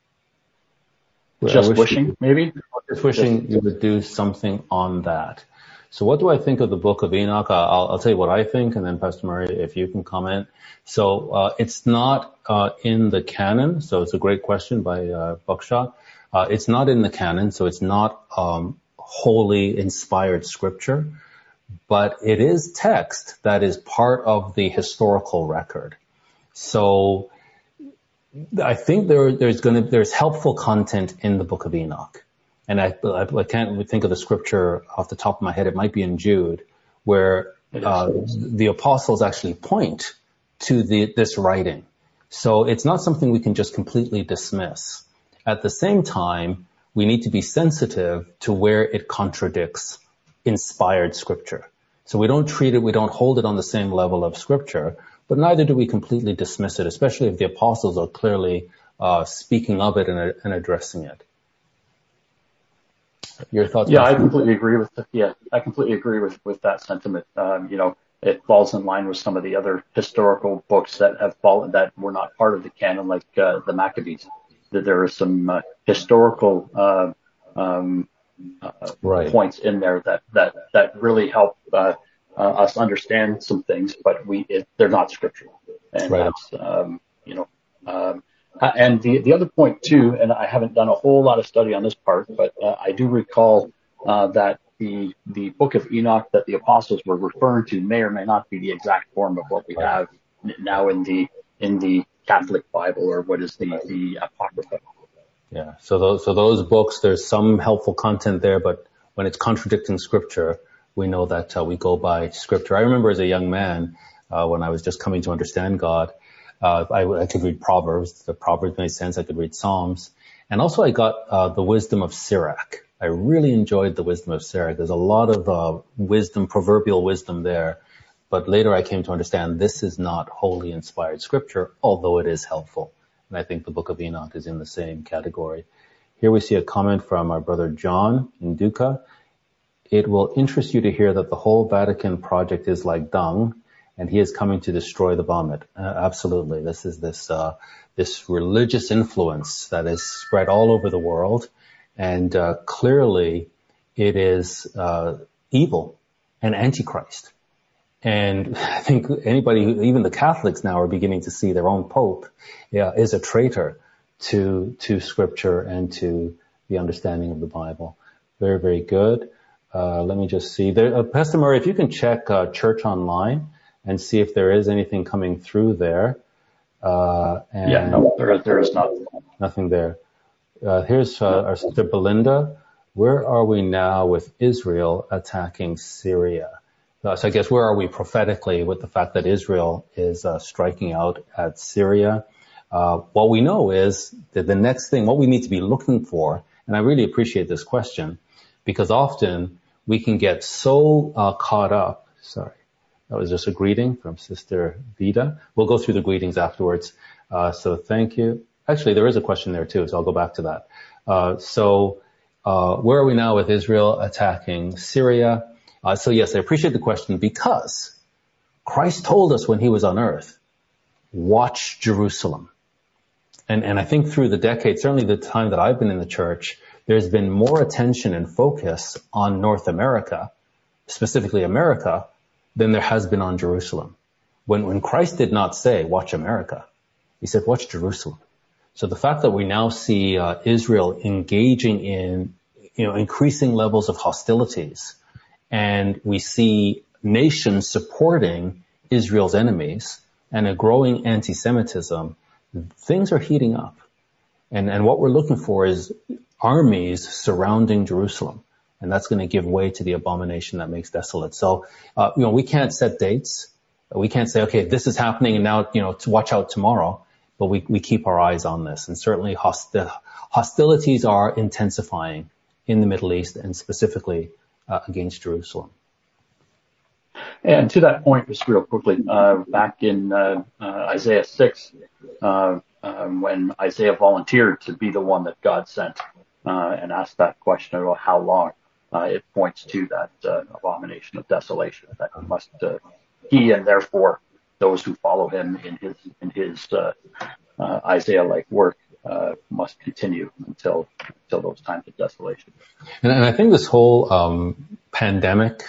Just wish wishing, you, maybe? Just wishing just, you would do something on that. So what do I think of the book of Enoch? I'll, I'll tell you what I think, and then Pastor Murray, if you can comment. So uh, it's not uh, in the canon, so it's a great question by uh, Buckshot. Uh, it's not in the canon, so it's not um, wholly inspired scripture, but it is text that is part of the historical record. So I think there, there's going to there's helpful content in the book of Enoch. And I, I can't think of the scripture off the top of my head. It might be in Jude, where uh, the apostles actually point to the, this writing. So it's not something we can just completely dismiss. At the same time, we need to be sensitive to where it contradicts inspired scripture. So we don't treat it, we don't hold it on the same level of scripture, but neither do we completely dismiss it, especially if the apostles are clearly uh, speaking of it and, and addressing it. Your thoughts? Yeah, I completely agree with the, yeah, I completely agree with, with that sentiment. Um, you know, it falls in line with some of the other historical books that have fallen, that were not part of the canon, like uh, the Maccabees. That there are some uh, historical uh, um, uh, right. points in there that that that really help uh, uh, us understand some things, but we it, they're not scriptural, and right. that's um, you know. Um, Uh, and the, the other point too, and I haven't done a whole lot of study on this part, but uh, I do recall uh, that the the book of Enoch that the apostles were referring to may or may not be the exact form of what we have now in the in the Catholic Bible, or what is the the Apocrypha. Yeah. So those so those books, there's some helpful content there, but when it's contradicting scripture, we know that uh, we go by scripture. I remember as a young man uh, when I was just coming to understand God. Uh, I, I could read Proverbs. The Proverbs made sense. I could read Psalms. And also I got uh, the wisdom of Sirach. I really enjoyed the wisdom of Sirach. There's a lot of uh, wisdom, proverbial wisdom there. But later I came to understand this is not wholly inspired scripture, although it is helpful. And I think the book of Enoch is in the same category. Here we see a comment from our brother John in Duca. It will interest you to hear that the whole Vatican project is like dung, and he is coming to destroy the vomit. Uh, absolutely. This is this, uh, this religious influence that is spread all over the world. And, uh, clearly it is, uh, evil and antichrist. And I think anybody, even the Catholics now are beginning to see their own Pope, yeah, is a traitor to, to scripture and to the understanding of the Bible. Very, very good. Uh, let me just see there. Uh, Pastor Murray, if you can check, uh, Church Online, and see if there is anything coming through there. Uh, and yeah, no, there, there is not. Nothing there. Uh, here's uh, our sister Belinda. Where are we now with Israel attacking Syria? Uh, so I guess where are we prophetically with the fact that Israel is uh, striking out at Syria? Uh, what we know is that the next thing, what we need to be looking for, and I really appreciate this question, because often we can get so uh, caught up, sorry, that was just a greeting from Sister Vida. We'll go through the greetings afterwards. Uh, so thank you. Actually, there is a question there too, so I'll go back to that. Uh, so, uh, where are we now with Israel attacking Syria? Uh, so yes, I appreciate the question because Christ told us when he was on earth, watch Jerusalem. And, and I think through the decades, certainly the time that I've been in the church, there's been more attention and focus on North America, specifically America, than there has been on Jerusalem. When, when Christ did not say, watch America, he said, watch Jerusalem. So the fact that we now see uh, Israel engaging in, you know, increasing levels of hostilities, and we see nations supporting Israel's enemies and a growing anti-Semitism, things are heating up. And, and what we're looking for is armies surrounding Jerusalem. And that's going to give way to the abomination that makes desolate. So, uh, you know, we can't set dates. We can't say, okay, this is happening and now, you know, to watch out tomorrow, but we, we keep our eyes on this. And certainly hosti- hostilities are intensifying in the Middle East and specifically uh, against Jerusalem. And to that point, just real quickly, uh, back in uh, uh, Isaiah six, uh, um, when Isaiah volunteered to be the one that God sent uh, and asked that question about how long, uh, it points to that uh, abomination of desolation that he must, uh, he and therefore those who follow him in his in his uh, uh, Isaiah-like work uh, must continue until until those times of desolation. And, and I think this whole um, pandemic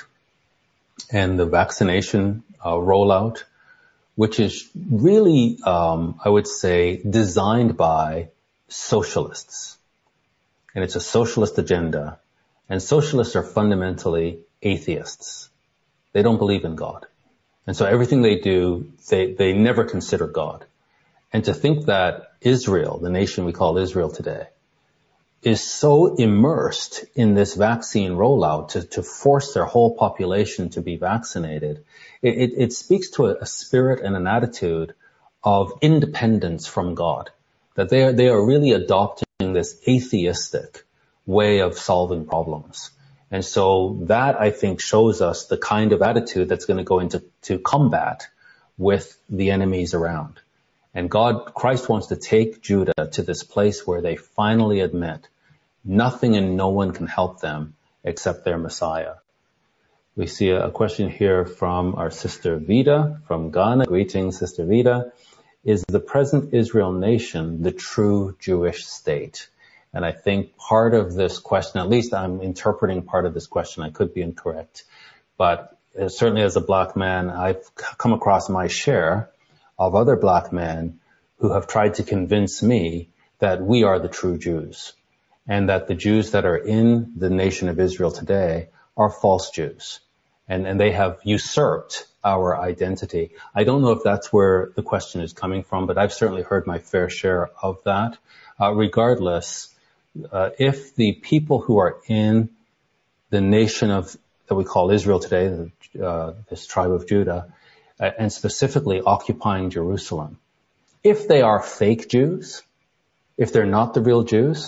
and the vaccination uh, rollout, which is really, um, I would say, designed by socialists. And it's a socialist agenda. And socialists are fundamentally atheists. They don't believe in God. And so everything they do, they, they never consider God. And to think that Israel, the nation we call Israel today, is so immersed in this vaccine rollout to, to force their whole population to be vaccinated, it, it, it speaks to a, a spirit and an attitude of independence from God, that they are, they are really adopting this atheistic way of solving problems. And so that, I think, shows us the kind of attitude that's going to go into to combat with the enemies around. And God, Christ wants to take Judah to this place where they finally admit nothing and no one can help them except their Messiah. We see a question here from our sister Vida from Ghana. Greetings, Sister Vida. Is the present Israel nation the true Jewish state? And I think part of this question, at least I'm interpreting part of this question, I could be incorrect, but certainly as a black man, I've come across my share of other black men who have tried to convince me that we are the true Jews, and that the Jews that are in the nation of Israel today are false Jews. And, and they have usurped our identity. I don't know if that's where the question is coming from, but I've certainly heard my fair share of that. Uh, regardless, uh, if the people who are in the nation of that we call Israel today, uh, this tribe of Judah, uh, and specifically occupying Jerusalem, if they are fake Jews, if they're not the real Jews,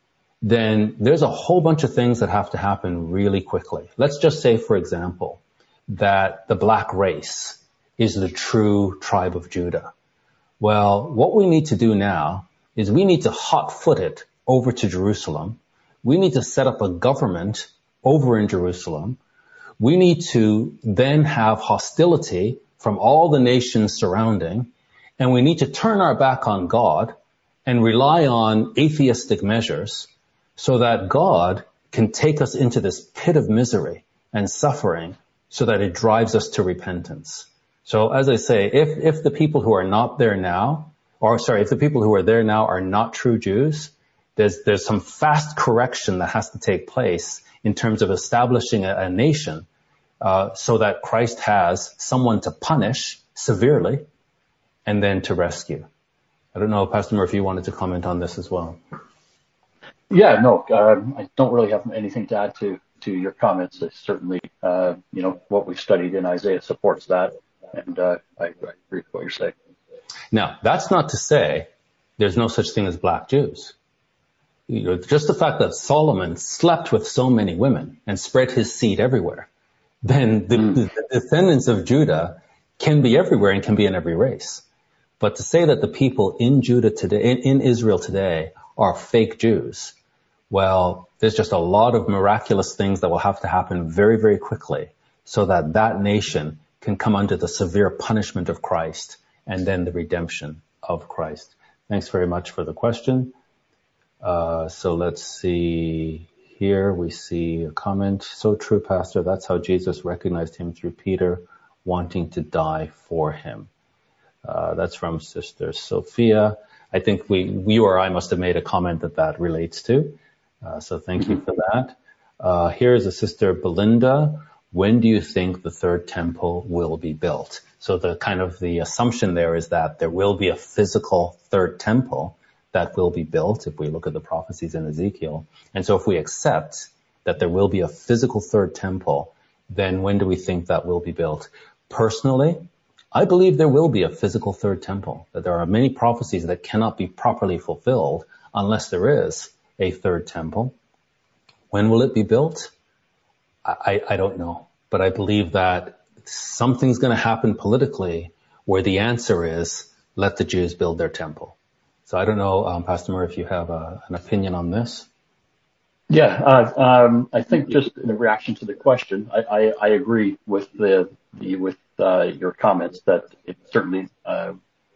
then there's a whole bunch of things that have to happen really quickly. Let's just say, for example, that the black race is the true tribe of Judah. Well, what we need to do now is we need to hot-foot it over to Jerusalem. We need to set up a government over in Jerusalem. We need to then have hostility from all the nations surrounding, and we need to turn our back on God and rely on atheistic measures so that God can take us into this pit of misery and suffering so that it drives us to repentance. So as I say, if, if the people who are not there now, or sorry, if the people who are there now are not true Jews, there's, there's some fast correction that has to take place in terms of establishing a, a nation, uh, so that Christ has someone to punish severely and then to rescue. I don't know, Pastor Murphy, you wanted to comment on this as well. Yeah, no, uh, I don't really have anything to add to, to your comments. It's certainly, uh, you know, what we've studied in Isaiah supports that. And, uh, I, I agree with what you're saying. Now, that's not to say there's no such thing as black Jews. You know, just the fact that Solomon slept with so many women and spread his seed everywhere, then the, mm. the descendants of Judah can be everywhere and can be in every race. But to say that the people in Judah today, in, in Israel today, are fake Jews, well, there's just a lot of miraculous things that will have to happen very, very quickly so that that nation can come under the severe punishment of Christ and then the redemption of Christ. Thanks very much for the question. Uh, so let's see here. We see a comment. So true, Pastor. That's how Jesus recognized him, through Peter wanting to die for him. Uh, that's from Sister Sophia. I think we, you or I must have made a comment that that relates to. Uh, so thank mm-hmm. you for that. Uh, here's a Sister Belinda. When do you think the third temple will be built? So the kind of the assumption there is that there will be a physical third temple that will be built if we look at the prophecies in Ezekiel. And so if we accept that there will be a physical third temple, then when do we think that will be built? Personally, I believe there will be a physical third temple, that there are many prophecies that cannot be properly fulfilled unless there is a third temple. When will it be built? I, I don't know. But I believe that something's going to happen politically where the answer is, let the Jews build their temple. So I don't know, um, Pastor Murray, if you have a, an opinion on this. Yeah, uh, um, I think just in reaction to the question, I, I, I agree with the, the with uh, your comments that it certainly uh,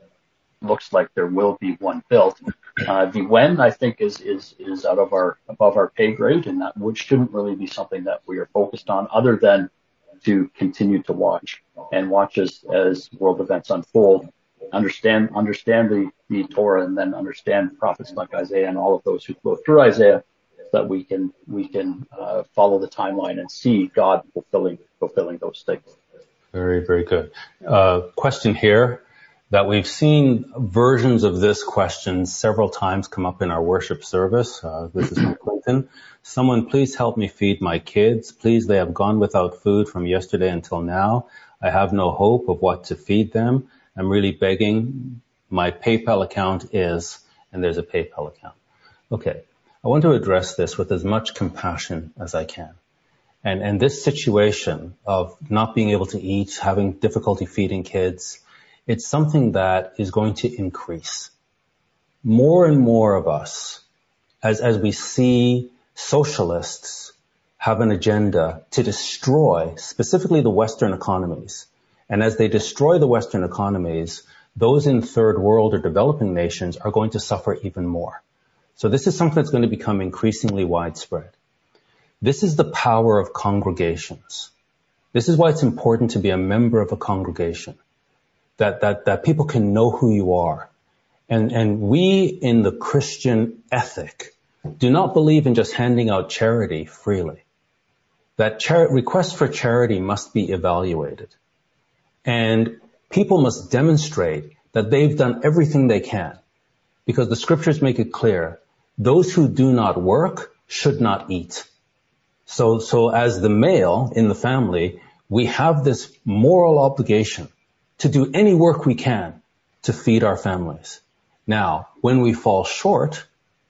looks like there will be one built. Uh, the when, I think, is is is out of our above our pay grade, and that which shouldn't really be something that we are focused on, other than to continue to watch and watch as as world events unfold, understand understand the the Torah, and then understand prophets like Isaiah and all of those who flow through Isaiah, that we can we can uh, follow the timeline and see God fulfilling fulfilling those things. Very, very good. Uh, question here that we've seen versions of this question several times come up in our worship service. Uh, this is from Clinton. Someone, please help me feed my kids. Please, they have gone without food from yesterday until now. I have no hope of what to feed them. I'm really begging. My PayPal account is, and there's a PayPal account. Okay. I want to address this with as much compassion as I can. And, and this situation of not being able to eat, having difficulty feeding kids, it's something that is going to increase. More and more of us, as, as we see socialists have an agenda to destroy specifically the Western economies. And as they destroy the Western economies, those in third world or developing nations are going to suffer even more. So this is something that's going to become increasingly widespread. This is the power of congregations. This is why it's important to be a member of a congregation, that, that, that people can know who you are. And, and we in the Christian ethic do not believe in just handing out charity freely. That char- requests for charity must be evaluated. And people must demonstrate that they've done everything they can, because the scriptures make it clear, those who do not work should not eat. So, so as the male in the family, we have this moral obligation to do any work we can to feed our families. Now, when we fall short,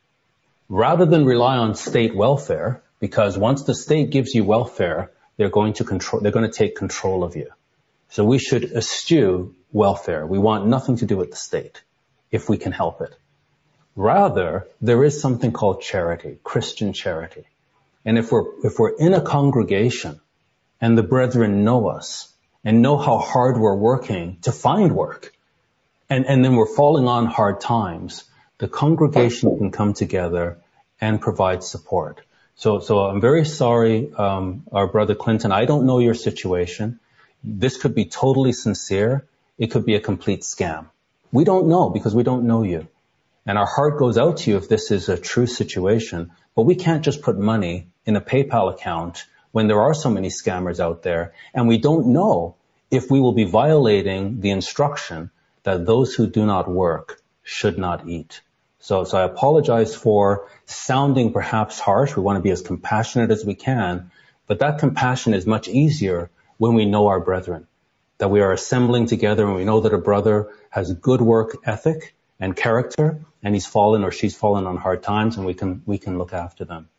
rather than rely on state welfare, because once the state gives you welfare, they're going to control, they're going to take control of you. So we should eschew welfare. We want nothing to do with the state, if we can help it. Rather, there is something called charity, Christian charity. And if we're, if we're in a congregation and the brethren know us and know how hard we're working to find work, and, and then we're falling on hard times, the congregation can come together and provide support. So, so I'm very sorry, um, our brother Clinton, I don't know your situation. This could be totally sincere. It could be a complete scam. We don't know because we don't know you. And our heart goes out to you if this is a true situation, but we can't just put money in a PayPal account when there are so many scammers out there, and we don't know if we will be violating the instruction that those who do not work should not eat. So, so I apologize for sounding perhaps harsh. We want to be as compassionate as we can, but that compassion is much easier when we know our brethren, that we are assembling together and we know that a brother has good work ethic and character, and he's fallen or she's fallen on hard times, and we can we can look after them.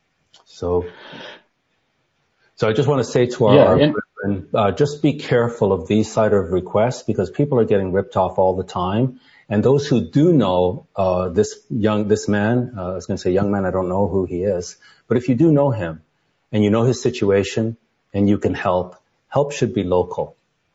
So, so I just want to say to our, yeah, our and- brethren, uh, just be careful of these side of requests, because people are getting ripped off all the time. And those who do know uh, this young this man, uh, I was going to say young man, I don't know who he is, but if you do know him and you know his situation and you can help, help should be local.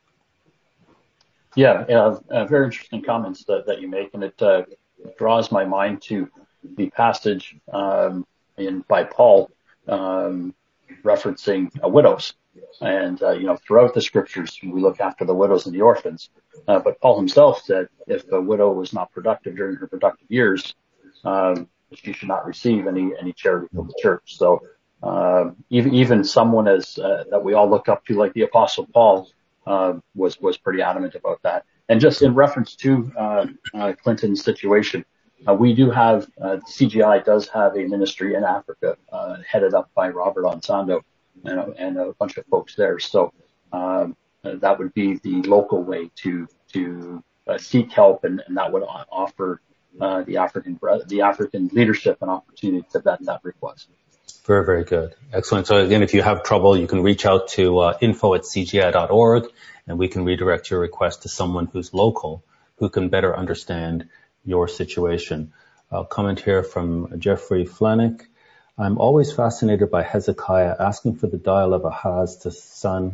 Yeah, uh, uh, very interesting comments that, that you make, and it uh, draws my mind to the passage um, in by Paul um, referencing uh, widows. And, uh, you know, throughout the scriptures, we look after the widows and the orphans. Uh, but Paul himself said if a widow was not productive during her productive years, um, she should not receive any, any charity from the church. So, uh, even, even someone as, uh, that we all look up to, like the Apostle Paul, uh, was, was pretty adamant about that. And just in reference to, uh, uh, Clinton's situation, uh, we do have, uh, C G I does have a ministry in Africa, uh, headed up by Robert Ansando and a, and a bunch of folks there. So, um, that would be the local way to to uh, seek help, and, and that would offer uh, the African the African leadership an opportunity to vet that request. Very, very good. Excellent. So again, if you have trouble, you can reach out to uh, info at c g i dot org, and we can redirect your request to someone who's local who can better understand your situation. A comment here from Jeffrey Flenick. I'm always fascinated by Hezekiah asking for the dial of Ahaz to sun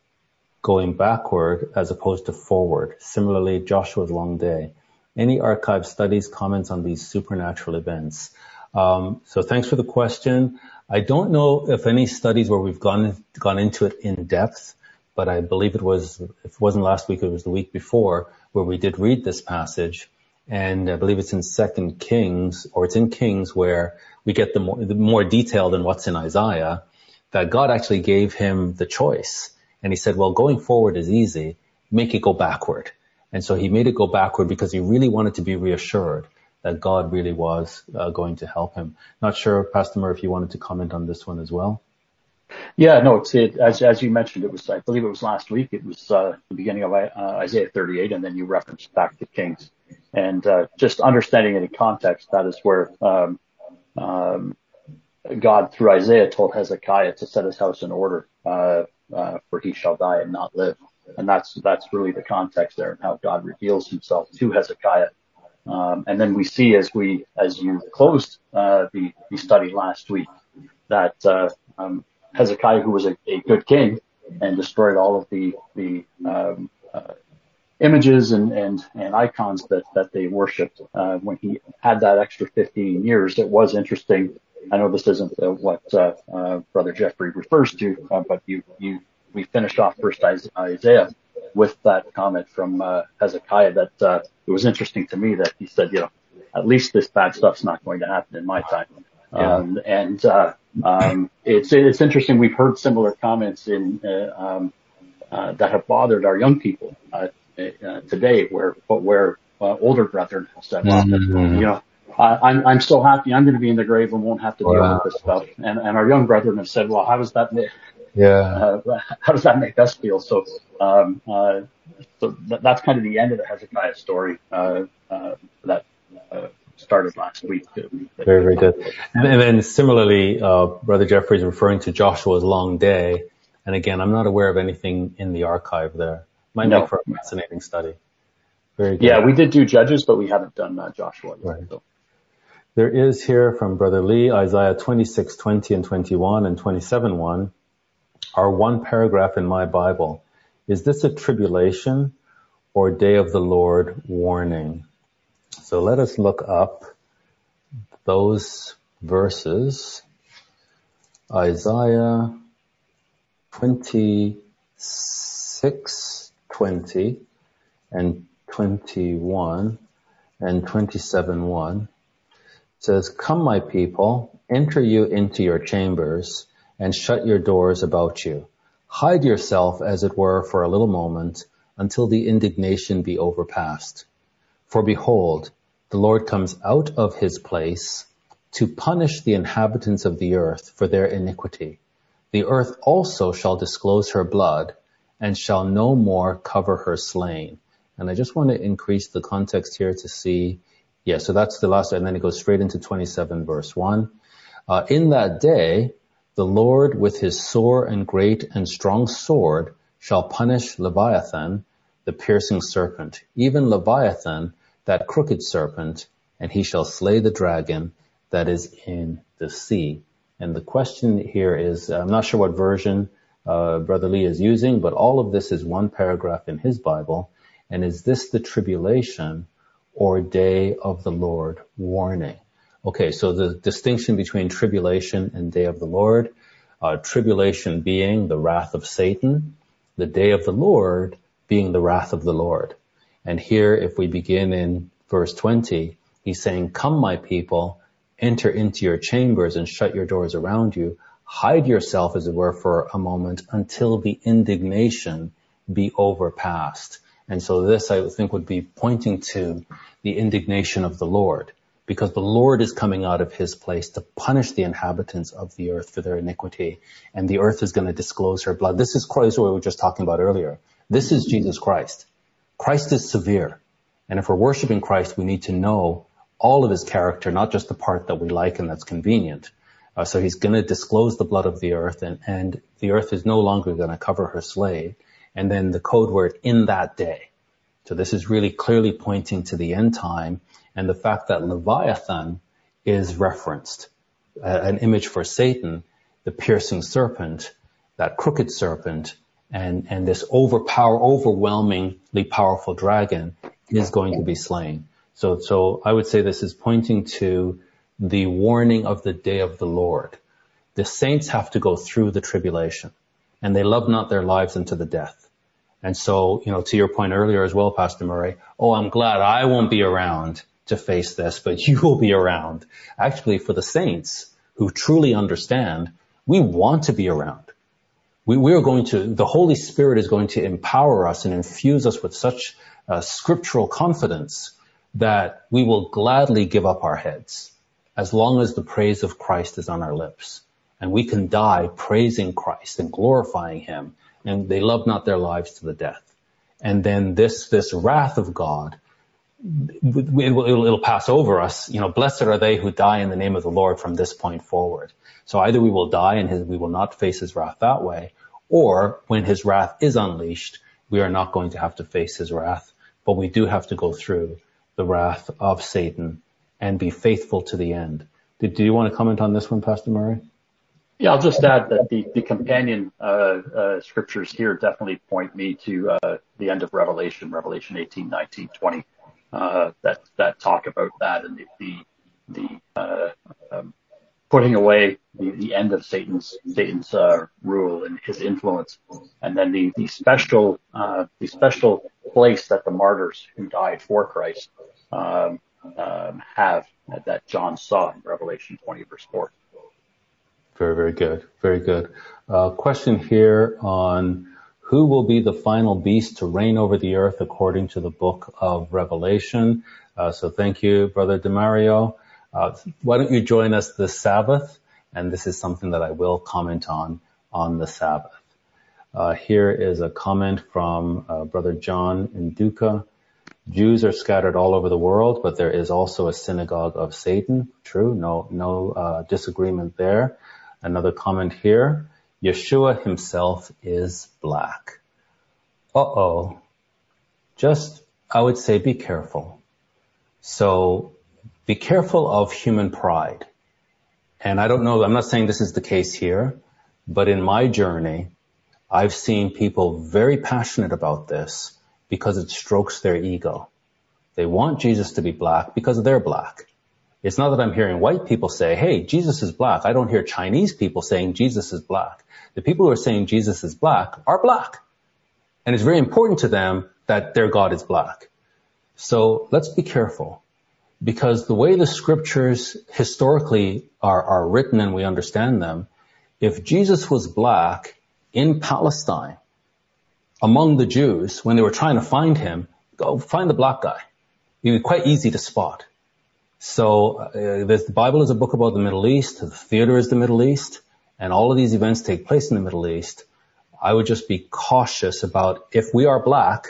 going backward as opposed to forward. Similarly, Joshua's long day. Any archive studies, comments on these supernatural events? Um, so thanks for the question. I don't know if any studies where we've gone gone into it in depth, but I believe it was, if it wasn't last week, it was the week before, where we did read this passage. And I believe it's in Second Kings, or it's in Kings, where we get the more, the more detail than what's in Isaiah, that God actually gave him the choice. And he said, well, going forward is easy. Make it go backward. And so he made it go backward because he really wanted to be reassured that God really was uh, going to help him. Not sure, Pastor Murray, if you wanted to comment on this one as well. Yeah, no, it's it, as as you mentioned, it was, I believe it was last week. It was uh, the beginning of uh, Isaiah thirty-eight, and then you referenced back to Kings. And uh, just understanding it in context, that is where um, um, God, through Isaiah, told Hezekiah to set his house in order, uh, uh, for he shall die and not live. And that's that's really the context there, and how God reveals himself to Hezekiah. Um, and then we see, as we as you closed uh, the, the study last week, that uh, um, Hezekiah, who was a, a good king and destroyed all of the the um, uh, images and, and, and icons that, that they worshipped, uh, when he had that extra fifteen years. It was interesting. I know this isn't uh, what uh, uh, Brother Jeffrey refers to, uh, but you you we finished off first Isaiah with that comment from uh, Hezekiah that uh, it was interesting to me that he said, you know, at least this bad stuff's not going to happen in my time. Yeah. Um, and uh, um, it's it's interesting. We've heard similar comments in uh, um, uh, that have bothered our young people uh, uh, today, where but where uh, older brethren have said, well, mm-hmm. you know, I, I'm I'm so happy I'm going to be in the grave and won't have to deal wow. with this stuff. And and our young brethren have said, well, how does that make, yeah uh, how does that make us feel? So um, uh, so th- that's kind of the end of the Hezekiah story uh, uh, that. Uh, started last week. Very, very good. And, and then similarly, uh, Brother Jeffrey is referring to Joshua's long day. And again, I'm not aware of anything in the archive there. Might no. make for a fascinating study. Very good. Yeah, we did do Judges, but we haven't done uh, Joshua yet. Right. So. There is here from Brother Lee, Isaiah twenty-six twenty and twenty-one and twenty-seven one are one paragraph in my Bible. Is this a tribulation or day of the Lord warning? So let us look up those verses. Isaiah twenty-six twenty and twenty-one and twenty-seven one says, "Come, my people, enter you into your chambers and shut your doors about you. Hide yourself, as it were, for a little moment until the indignation be overpast. For behold, the Lord comes out of his place to punish the inhabitants of the earth for their iniquity. The earth also shall disclose her blood and shall no more cover her slain." And I just want to increase the context here to see, yeah, so that's the last, and then it goes straight into twenty-seven verse one. Uh, in that day, the Lord with his sore and great and strong sword shall punish Leviathan, the piercing serpent, even Leviathan, that crooked serpent, and he shall slay the dragon that is in the sea. And the question here is, I'm not sure what version uh, Brother Lee is using, but all of this is one paragraph in his Bible. And is this the tribulation or day of the Lord warning? Okay, so the distinction between tribulation and day of the Lord, uh, tribulation being the wrath of Satan, the day of the Lord being the wrath of the Lord. And here, if we begin in verse twenty, he's saying, "Come, my people, enter into your chambers and shut your doors around you. Hide yourself, as it were, for a moment until the indignation be overpast." And so this, I think, would be pointing to the indignation of the Lord, because the Lord is coming out of his place to punish the inhabitants of the earth for their iniquity, and the earth is going to disclose her blood. This is quite what we were just talking about earlier. This is Jesus Christ. Christ is severe. And if we're worshiping Christ, we need to know all of his character, not just the part that we like and that's convenient. Uh, so he's going to disclose the blood of the earth, and, and the earth is no longer going to cover her slave. And then the code word, in that day. So this is really clearly pointing to the end time, and the fact that Leviathan is referenced, uh, an image for Satan, the piercing serpent, that crooked serpent, and, and this overpower, overwhelmingly powerful dragon is going to be slain. So, so I would say this is pointing to the warning of the day of the Lord. The saints have to go through the tribulation, and they love not their lives unto the death. And so, you know, to your point earlier as well, Pastor Murray, oh, I'm glad I won't be around to face this, but you will be around. Actually, for the saints who truly understand, we want to be around. We, we are going to, the Holy Spirit is going to empower us and infuse us with such uh, scriptural confidence that we will gladly give up our heads as long as the praise of Christ is on our lips. And we can die praising Christ and glorifying him. And they love not their lives to the death. And then this, this wrath of God, it will, it'll, it'll pass over us. You know, blessed are they who die in the name of the Lord from this point forward. So either we will die and his, we will not face his wrath that way, or when his wrath is unleashed, we are not going to have to face his wrath, but we do have to go through the wrath of Satan and be faithful to the end. Did, do you want to comment on this one, Pastor Murray? Yeah, I'll just add that the, the companion uh, uh, scriptures here definitely point me to uh, the end of Revelation, Revelation eighteen, nineteen, twenty, uh, that that talk about that and the the, the uh, um, putting away the, the end of Satan's Satan's uh, rule and his influence, and then the the special uh, the special place that the martyrs who died for Christ um, um, have that John saw in Revelation twenty, verse four. Very, very good. Very good. Uh, question here on who will be the final beast to reign over the earth according to the book of Revelation. Uh, so thank you, Brother DeMario. Uh, why don't you join us this Sabbath? And this is something that I will comment on on the Sabbath. Uh, here is a comment from uh, Brother John Nduka. Jews are scattered all over the world, but there is also a synagogue of Satan. True. No, no uh, disagreement there. Another comment here. Yeshua himself is black. Uh-oh. Just, I would say, be careful. So, be careful of human pride. And I don't know, I'm not saying this is the case here, but in my journey, I've seen people very passionate about this because it strokes their ego. They want Jesus to be black because they're black. It's not that I'm hearing white people say, hey, Jesus is black. I don't hear Chinese people saying Jesus is black. The people who are saying Jesus is black are black. And it's very important to them that their God is black. So let's be careful, because the way the scriptures historically are, are written and we understand them, if Jesus was black in Palestine among the Jews, when they were trying to find him, go find the black guy. It would be quite easy to spot. So uh, this, the Bible is a book about the Middle East. The theater is the Middle East. And all of these events take place in the Middle East. I would just be cautious about, if we are black,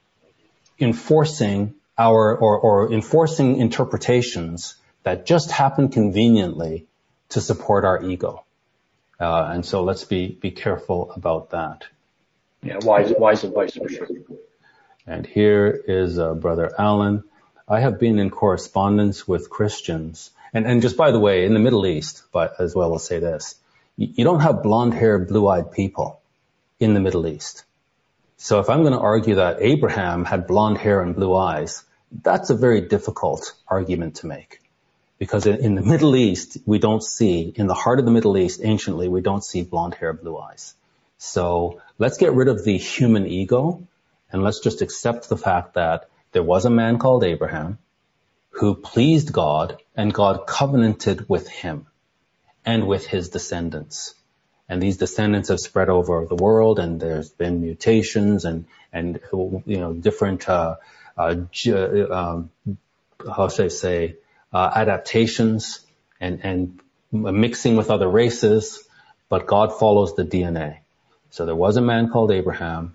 enforcing our, or, or enforcing interpretations that just happen conveniently to support our ego. Uh, and so let's be, be careful about that. Yeah, wise, wise advice for sure. And here is uh, Brother Allen. I have been in correspondence with Christians. And, and just by the way, in the Middle East, but as well, I'll say this. You, you don't have blonde-haired, blue-eyed people in the Middle East. So if I'm going to argue that Abraham had blonde hair and blue eyes, that's a very difficult argument to make. Because in, in the Middle East, we don't see, in the heart of the Middle East, anciently, we don't see blonde hair, blue eyes. So let's get rid of the human ego, and let's just accept the fact that there was a man called Abraham who pleased God, and God covenanted with him and with his descendants. And these descendants have spread over the world, and there's been mutations and, and, you know, different, uh, uh, um, how should I say, uh, adaptations and, and mixing with other races, but God follows the D N A. So there was a man called Abraham,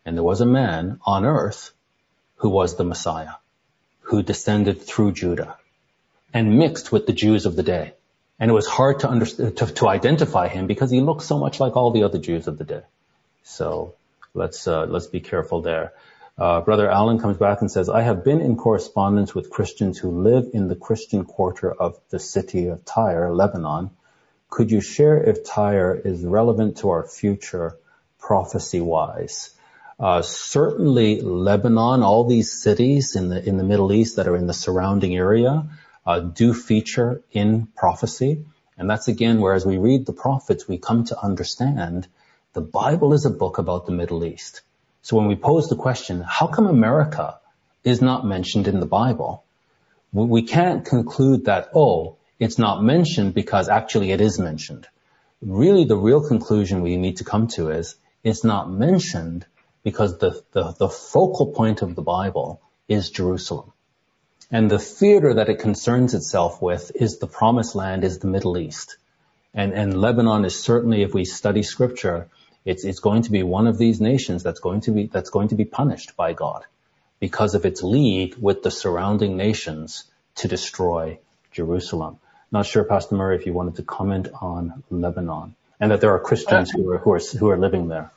And there was a man on earth who was the Messiah, who descended through Judah and mixed with the Jews of the day. And it was hard to understand, to, to identify him because he looked so much like all the other Jews of the day. So let's, uh, let's be careful there. Uh, Brother Allen comes back and says, I have been in correspondence with Christians who live in the Christian quarter of the city of Tyre, Lebanon. Could you share if Tyre is relevant to our future prophecy-wise? Uh, certainly Lebanon, all these cities in the, in the Middle East that are in the surrounding area, uh, do feature in prophecy. And that's again, where as we read the prophets, we come to understand the Bible is a book about the Middle East. So when we pose the question, how come America is not mentioned in the Bible? We can't conclude that, oh, it's not mentioned because actually it is mentioned. Really, the real conclusion we need to come to is it's not mentioned because the, the, the focal point of the Bible is Jerusalem. And the theater that it concerns itself with is the promised land, is the Middle East. And, and Lebanon is certainly, if we study scripture, it's, it's going to be one of these nations that's going to be, that's going to be punished by God because of its league with the surrounding nations to destroy Jerusalem. Not sure, Pastor Murray, if you wanted to comment on Lebanon and that there are Christians who are, who are, who are living there.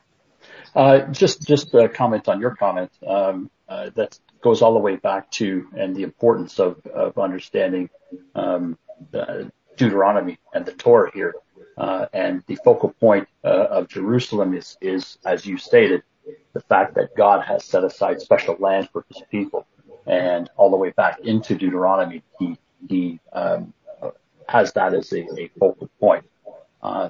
Uh, just, just a comment on your comment. Um, uh, that goes all the way back to, and the importance of, of understanding, um, uh, Deuteronomy and the Torah here. Uh, and the focal point, uh, of Jerusalem is, is, as you stated, the fact that God has set aside special land for his people. And all the way back into Deuteronomy, he, he, um, has that as a, a focal point. Uh,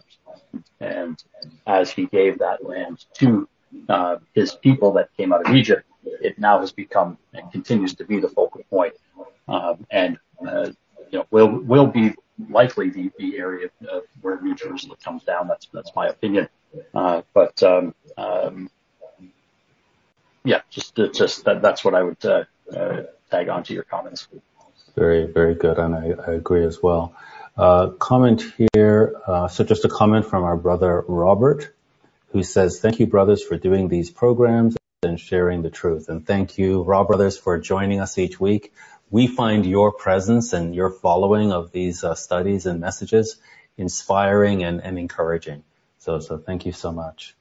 and as he gave that land to uh, his people that came out of Egypt, it now has become and continues to be the focal point, um, and uh, you know will will be likely the, the area of where New Jerusalem comes down. That's that's my opinion. Uh, but um, um, yeah, just just that, that's what I would uh, uh, tag on to your comments. Very very good, and I, I agree as well. Uh, comment here, uh, so just a comment from our brother Robert, who says, thank you, brothers, for doing these programs and sharing the truth. And thank you, Rob Brothers, for joining us each week. We find your presence and your following of these uh, studies and messages inspiring and, and encouraging. So, so thank you so much.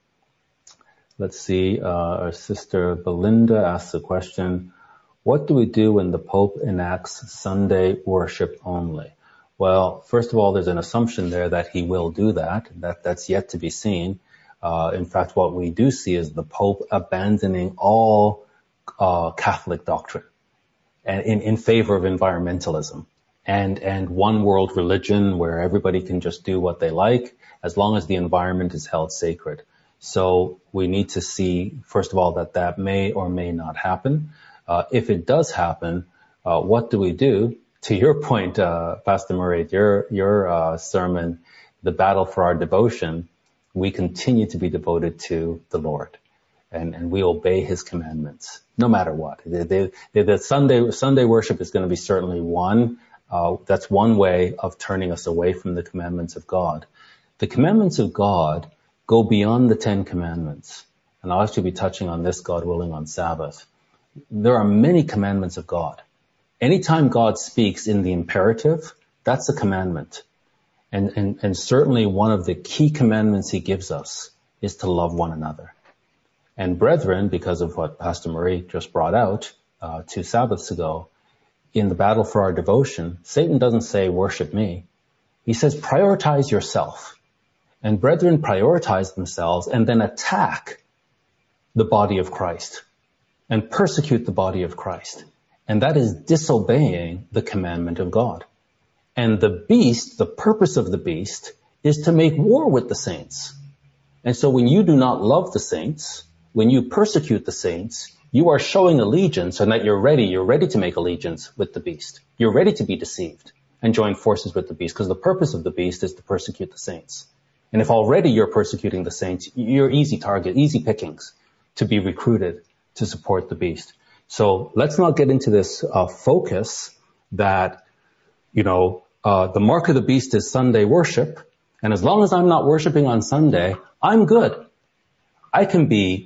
Let's see, uh, our sister Belinda asks a question. What do we do when the Pope enacts Sunday worship only? Well, first of all, there's an assumption there that he will do that. That that's yet to be seen. Uh, in fact, what we do see is the Pope abandoning all uh, Catholic doctrine and in, in favor of environmentalism and and one world religion where everybody can just do what they like as long as the environment is held sacred. So we need to see, first of all, that that may or may not happen. Uh, if it does happen, uh, what do we do? To your point, uh, Pastor Murray, your, your, uh, sermon, the battle for our devotion, we continue to be devoted to the Lord and, and we obey his commandments no matter what. They, they, they, the Sunday, Sunday worship is going to be certainly one, uh, that's one way of turning us away from the commandments of God. The commandments of God go beyond the Ten Commandments. And I'll actually be touching on this, God willing, on Sabbath. There are many commandments of God. Anytime God speaks in the imperative, that's a commandment. And, and, and certainly one of the key commandments he gives us is to love one another. And brethren, because of what Pastor Murray just brought out uh, two Sabbaths ago, in the battle for our devotion, Satan doesn't say, worship me. He says, prioritize yourself. And brethren prioritize themselves and then attack the body of Christ and persecute the body of Christ. And that is disobeying the commandment of God. And the beast, the purpose of the beast, is to make war with the saints. And so when you do not love the saints, when you persecute the saints, you are showing allegiance and that you're ready, you're ready to make allegiance with the beast. You're ready to be deceived and join forces with the beast because the purpose of the beast is to persecute the saints. And if already you're persecuting the saints, you're easy target, easy pickings to be recruited to support the beast. So let's not get into this uh, focus that, you know, uh, the mark of the beast is Sunday worship. And as long as I'm not worshiping on Sunday, I'm good. I can be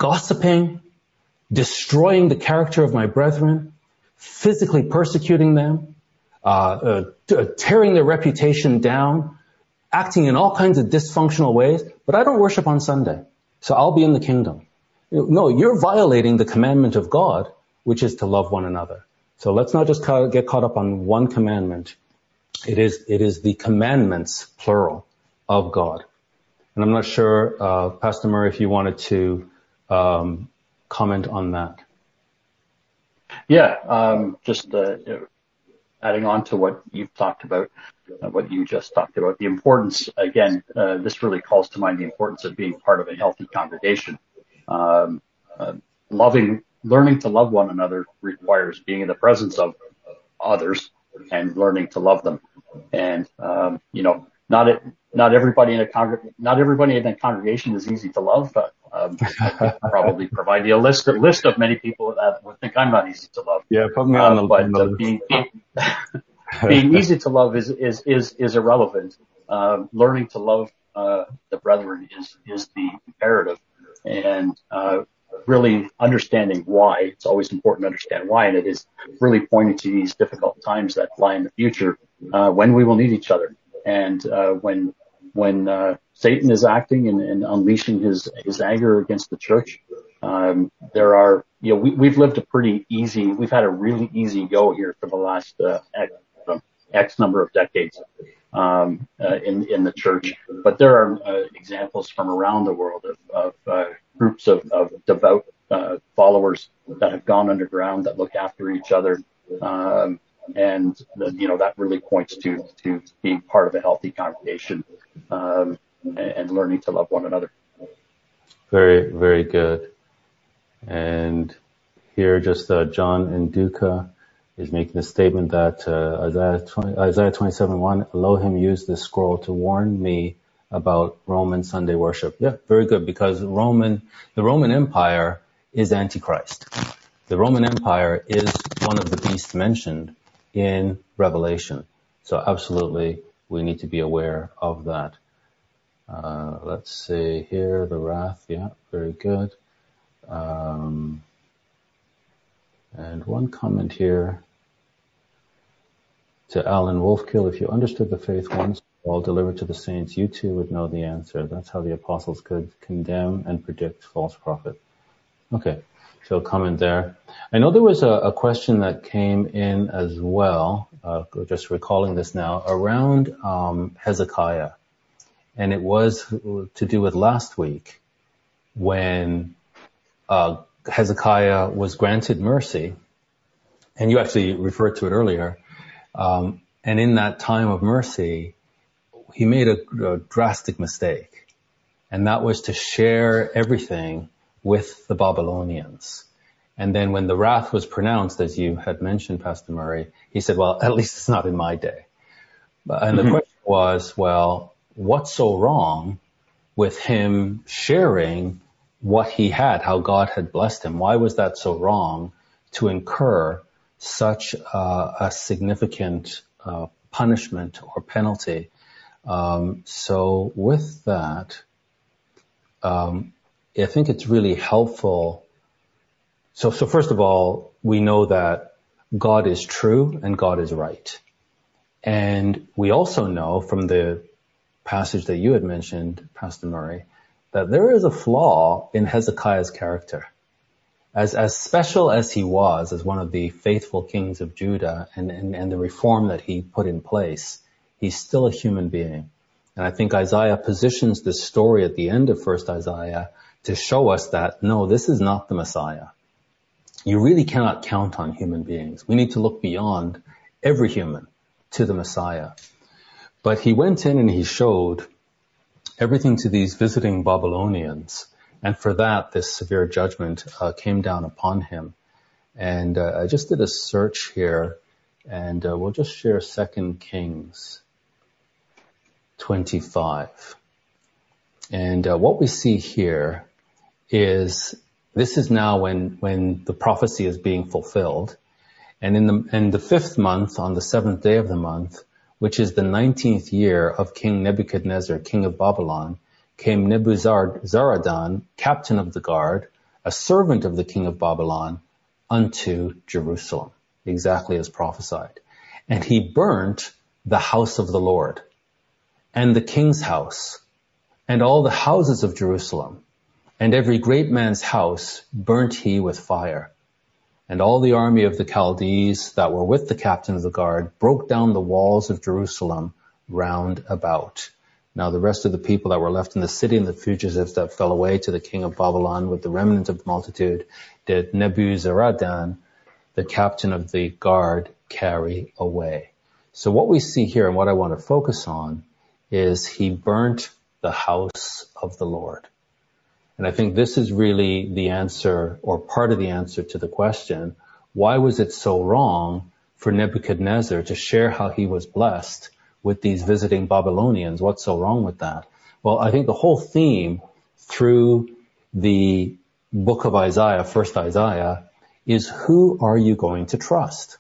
gossiping, destroying the character of my brethren, physically persecuting them, uh, uh, t- tearing their reputation down, acting in all kinds of dysfunctional ways, but I don't worship on Sunday, so I'll be in the kingdom. No, you're violating the commandment of God, which is to love one another. So let's not just ca- get caught up on one commandment. It is, it is the commandments, plural, of God. And I'm not sure, uh, Pastor Murray, if you wanted to um, comment on that. Yeah, um, just uh, adding on to what you've talked about, uh, what you just talked about, the importance, again, uh, this really calls to mind the importance of being part of a healthy congregation. Um, uh, loving, learning to love one another requires being in the presence of others and learning to love them. And, um, you know, not it, not everybody in a congr- not everybody in a congregation is easy to love, but, um, I could probably provide you a list, a list of many people that would think I'm not easy to love. Yeah, put me on the, uh, but, on the uh, list. being, being easy to love is, is, is, is irrelevant. Um, learning to love, uh, the brethren is, is the imperative. And, uh, really understanding why. It's always important to understand why, and it is really pointing to these difficult times that lie in the future, uh, when we will need each other. And, uh, when, when, uh, Satan is acting and, and unleashing his, his anger against the church, um, there are, you know, we, we've lived a pretty easy, we've had a really easy go here for the last, uh, X, X number of decades, um, uh, in, in the church. But there are, uh, examples from around the world of, of, uh, groups of, of devout uh, followers that have gone underground that look after each other, um, and the, you know that really points to to being part of a healthy congregation, um, and, and learning to love one another. Very, very good. And here, just uh, John Nduka is making the statement that uh, Isaiah, twenty, Isaiah twenty-seven one, Elohim used this scroll to warn me about Roman Sunday worship. Yeah, very good, because Roman, the Roman Empire is Antichrist. The Roman Empire is one of the beasts mentioned in Revelation. So absolutely, we need to be aware of that. Uh, let's see here, the wrath. Yeah, very good. Um, and one comment here to Alan Wolfkill. If you understood the faith once all delivered to the saints, you too would know the answer. That's how the apostles could condemn and predict false prophet. Okay, so comment there. I know there was a, a question that came in as well, uh, just recalling this now, around um, Hezekiah. And it was to do with last week when uh, Hezekiah was granted mercy. And you actually referred to it earlier. Um, and in that time of mercy, he made a, a drastic mistake, and that was to share everything with the Babylonians. And then when the wrath was pronounced, as you had mentioned, Pastor Murray, he said, well, at least it's not in my day. And the mm-hmm. question was, well, what's so wrong with him sharing what he had, how God had blessed him? Why was that so wrong to incur such uh, a significant uh, punishment or penalty? Um, so with that, um, I think it's really helpful. So, so first of all, we know that God is true and God is right. And we also know from the passage that you had mentioned, Pastor Murray, that there is a flaw in Hezekiah's character. As, as special as he was as one of the faithful kings of Judah and, and, and the reform that he put in place, he's still a human being. And I think Isaiah positions this story at the end of First Isaiah to show us that, no, this is not the Messiah. You really cannot count on human beings. We need to look beyond every human to the Messiah. But he went in and he showed everything to these visiting Babylonians. And for that, this severe judgment uh, came down upon him. And uh, I just did a search here, and uh, we'll just share Second Kings twenty-five. And uh, what we see here is this is now when when the prophecy is being fulfilled. And in the in the fifth month, on the seventh day of the month, which is the nineteenth year of King Nebuchadnezzar, king of Babylon, came Nebuzaradan, captain of the guard, a servant of the king of Babylon, unto Jerusalem, exactly as prophesied. And he burnt the house of the Lord, and the king's house, and all the houses of Jerusalem, and every great man's house burnt he with fire. And all the army of the Chaldees that were with the captain of the guard broke down the walls of Jerusalem round about. Now the rest of the people that were left in the city and the fugitives that fell away to the king of Babylon with the remnant of the multitude did Nebuzaradan, the captain of the guard, carry away. So what we see here and what I want to focus on is he burnt the house of the Lord. And I think this is really the answer, or part of the answer to the question, why was it so wrong for Nebuchadnezzar to share how he was blessed with these visiting Babylonians? What's so wrong with that? Well, I think the whole theme through the book of Isaiah, first Isaiah, is who are you going to trust?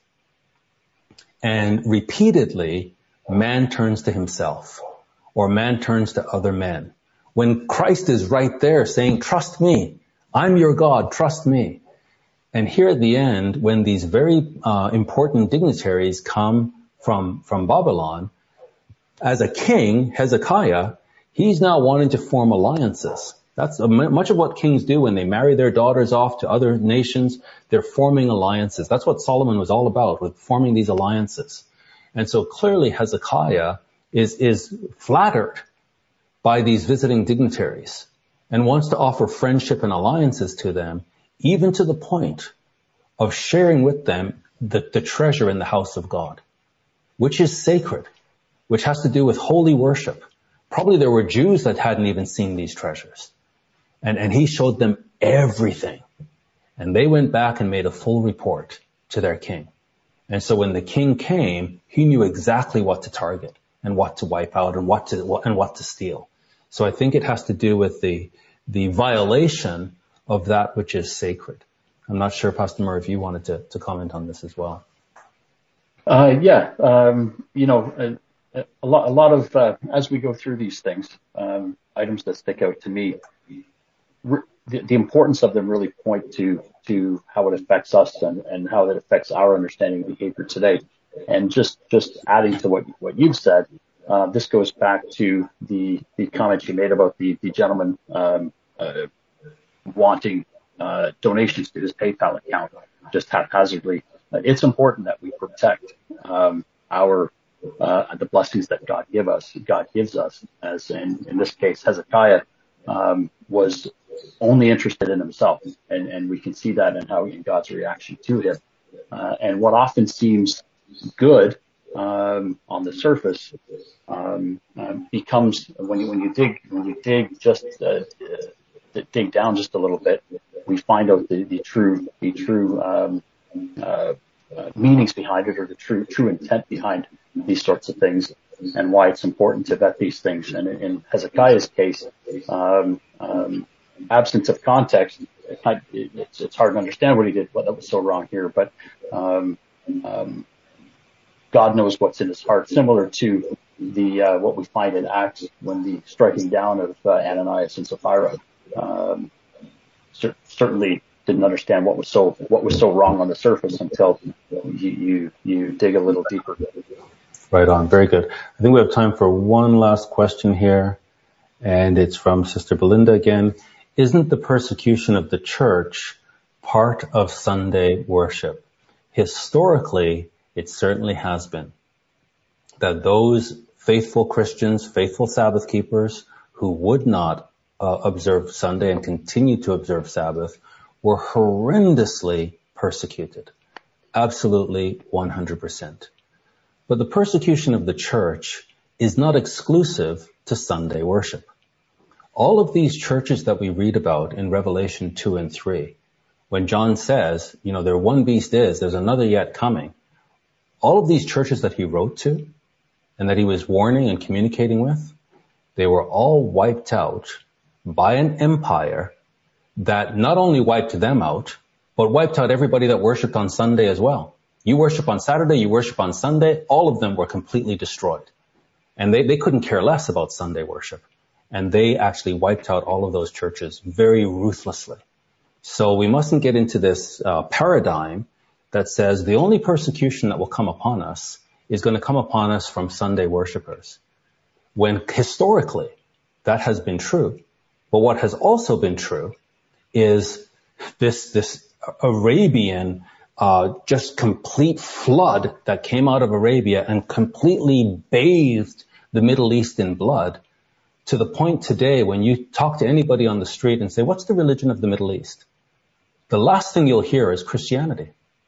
And repeatedly, man turns to himself, or man turns to other men. When Christ is right there saying, trust me, I'm your God, trust me. And here at the end, when these very uh, important dignitaries come from, from Babylon, as a king, Hezekiah, he's now wanting to form alliances. That's a, much of what kings do when they marry their daughters off to other nations. They're forming alliances. That's what Solomon was all about, with forming these alliances. And so clearly Hezekiah is, is flattered by these visiting dignitaries and wants to offer friendship and alliances to them, even to the point of sharing with them the, the treasure in the house of God, which is sacred, which has to do with holy worship. Probably there were Jews that hadn't even seen these treasures. And, and he showed them everything. And they went back and made a full report to their king. And so when the king came, he knew exactly what to target and what to wipe out and what to, and what to steal. So I think it has to do with the, the violation of that which is sacred. I'm not sure, Pastor Murray, if you wanted to, to comment on this as well. Uh, yeah, um, you know, a, a lot, a lot of, uh, as we go through these things, um, items that stick out to me, re- the, the importance of them really point to, to how it affects us and, and how it affects our understanding of behavior today. And just, just adding to what, what you've said, uh, this goes back to the, the comment you made about the, the gentleman, um, uh, wanting, uh, donations to his PayPal account just haphazardly. Uh, it's important that we protect, um, our, uh, the blessings that God give us, God gives us, as in, in this case, Hezekiah, um, was only interested in himself. And, and we can see that in how, in God's reaction to him. Uh, and what often seems good, um, on the surface, um, uh, becomes, when you, when you dig, when you dig just, uh, uh, dig down just a little bit, we find out the, the true, the true, um, uh, uh, meanings behind it, or the true, true intent behind these sorts of things, and why it's important to vet these things. And in, in Hezekiah's case, um, um, absence of context, it, it's, it's hard to understand what he did, what that was so wrong here, but, um, um, God knows what's in his heart, similar to the, uh, what we find in Acts when the striking down of, uh, Ananias and Sapphira, um, cer- certainly didn't understand what was so, what was so wrong on the surface until you, you, you dig a little deeper. Right on. Very good. I think we have time for one last question here, and it's from Sister Belinda again. Isn't the persecution of the church part of Sunday worship? Historically, it certainly has been. That those faithful Christians, faithful Sabbath keepers who would not uh, observe Sunday and continue to observe Sabbath were horrendously persecuted. Absolutely one hundred percent. But the persecution of the church is not exclusive to Sunday worship. All of these churches that we read about in Revelation two and three, when John says, you know, there one beast is, there's another yet coming. All of these churches that he wrote to and that he was warning and communicating with, they were all wiped out by an empire that not only wiped them out, but wiped out everybody that worshiped on Sunday as well. You worship on Saturday, you worship on Sunday, all of them were completely destroyed. And they, they couldn't care less about Sunday worship. And they actually wiped out all of those churches very ruthlessly. So we mustn't get into this uh, paradigm that says the only persecution that will come upon us is going to come upon us from Sunday worshipers. When historically that has been true. But what has also been true is this, this Arabian, uh, just complete flood that came out of Arabia and completely bathed the Middle East in blood, to the point today when you talk to anybody on the street and say, what's the religion of the Middle East? The last thing you'll hear is Christianity.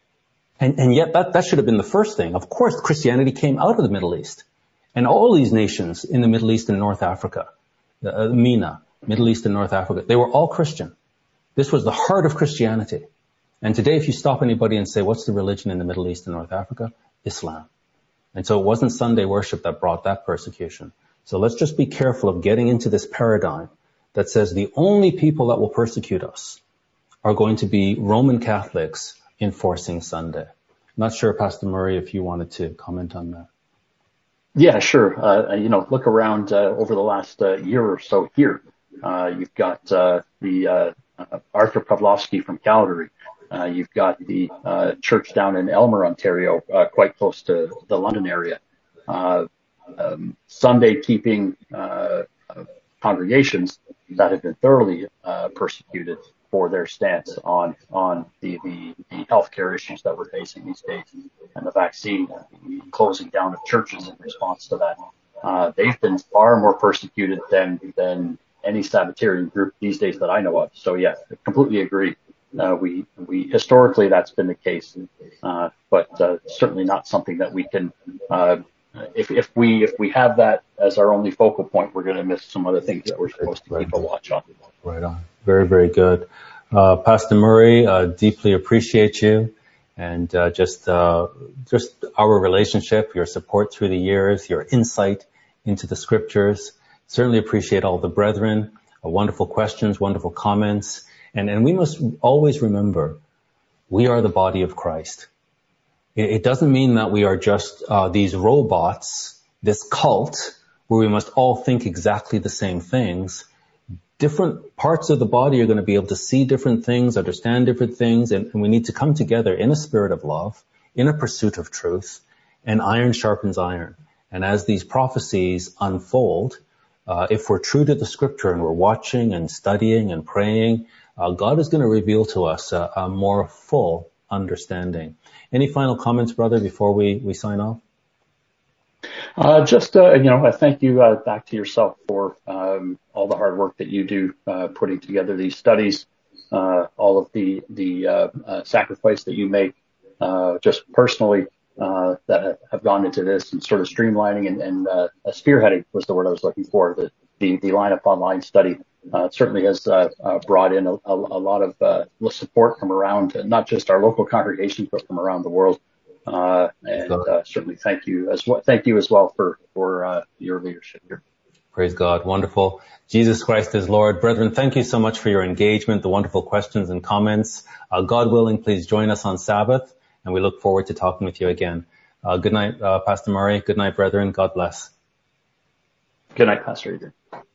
And, and yet that, that should have been the first thing. Of course, Christianity came out of the Middle East. And all these nations in the Middle East and North Africa, uh, MENA, Middle East and North Africa, they were all Christian. This was the heart of Christianity. And today, if you stop anybody and say, what's the religion in the Middle East and North Africa? Islam. And so it wasn't Sunday worship that brought that persecution. So let's just be careful of getting into this paradigm that says the only people that will persecute us are going to be Roman Catholics enforcing Sunday. Not sure, Pastor Murray, if you wanted to comment on that. Yeah, sure. Uh, you know, look around uh, over the last uh, year or so here. Uh, you've got uh, the uh, uh, Arthur Pawlowski from Calgary. Uh, you've got the uh, church down in Elmer, Ontario, uh, quite close to the London area. Uh, um, Sunday keeping uh, uh, congregations that have been thoroughly uh, persecuted for their stance on on the, the, the healthcare issues that we're facing these days, and the vaccine, the closing down of churches in response to that. Uh, they've been far more persecuted than than any Sabbatarian group these days that I know of. So yeah, I completely agree. Uh, we we historically that's been the case, uh, but uh, certainly not something that we can. Uh, if if we if we have that as our only focal point, we're going to miss some other things that we're supposed to keep a watch on. Right on. Very, very good. Uh, Pastor Murray, uh, deeply appreciate you and, uh, just, uh, just our relationship, your support through the years, your insight into the scriptures. Certainly appreciate all the brethren, uh, wonderful questions, wonderful comments. And, and we must always remember we are the body of Christ. It, it doesn't mean that we are just, uh, these robots, this cult where we must all think exactly the same things. Different parts of the body are going to be able to see different things, understand different things, and, and we need to come together in a spirit of love, in a pursuit of truth, and iron sharpens iron. And as these prophecies unfold, uh, if we're true to the scripture and we're watching and studying and praying, uh, God is going to reveal to us a, a more full understanding. Any final comments, brother, before we, we sign off? Uh, just, uh, you know, I thank you uh, back to yourself for um, all the hard work that you do uh, putting together these studies, uh, all of the the uh, uh, sacrifice that you make, uh, just personally uh, that have gone into this and sort of streamlining and, and uh, spearheading was the word I was looking for. The the, the Line Up Online study uh, certainly has uh, uh, brought in a, a, a lot of uh, support from around, not just our local congregations, but from around the world. Uh, and, uh, certainly thank you as well. Thank you as well for, for, uh, your leadership here. Praise God. Wonderful. Jesus Christ is Lord. Brethren, thank you so much for your engagement, the wonderful questions and comments. Uh, God willing, please join us on Sabbath, and we look forward to talking with you again. Uh, good night, uh, Pastor Murray. Good night, brethren. God bless. Good night, Pastor Adrian.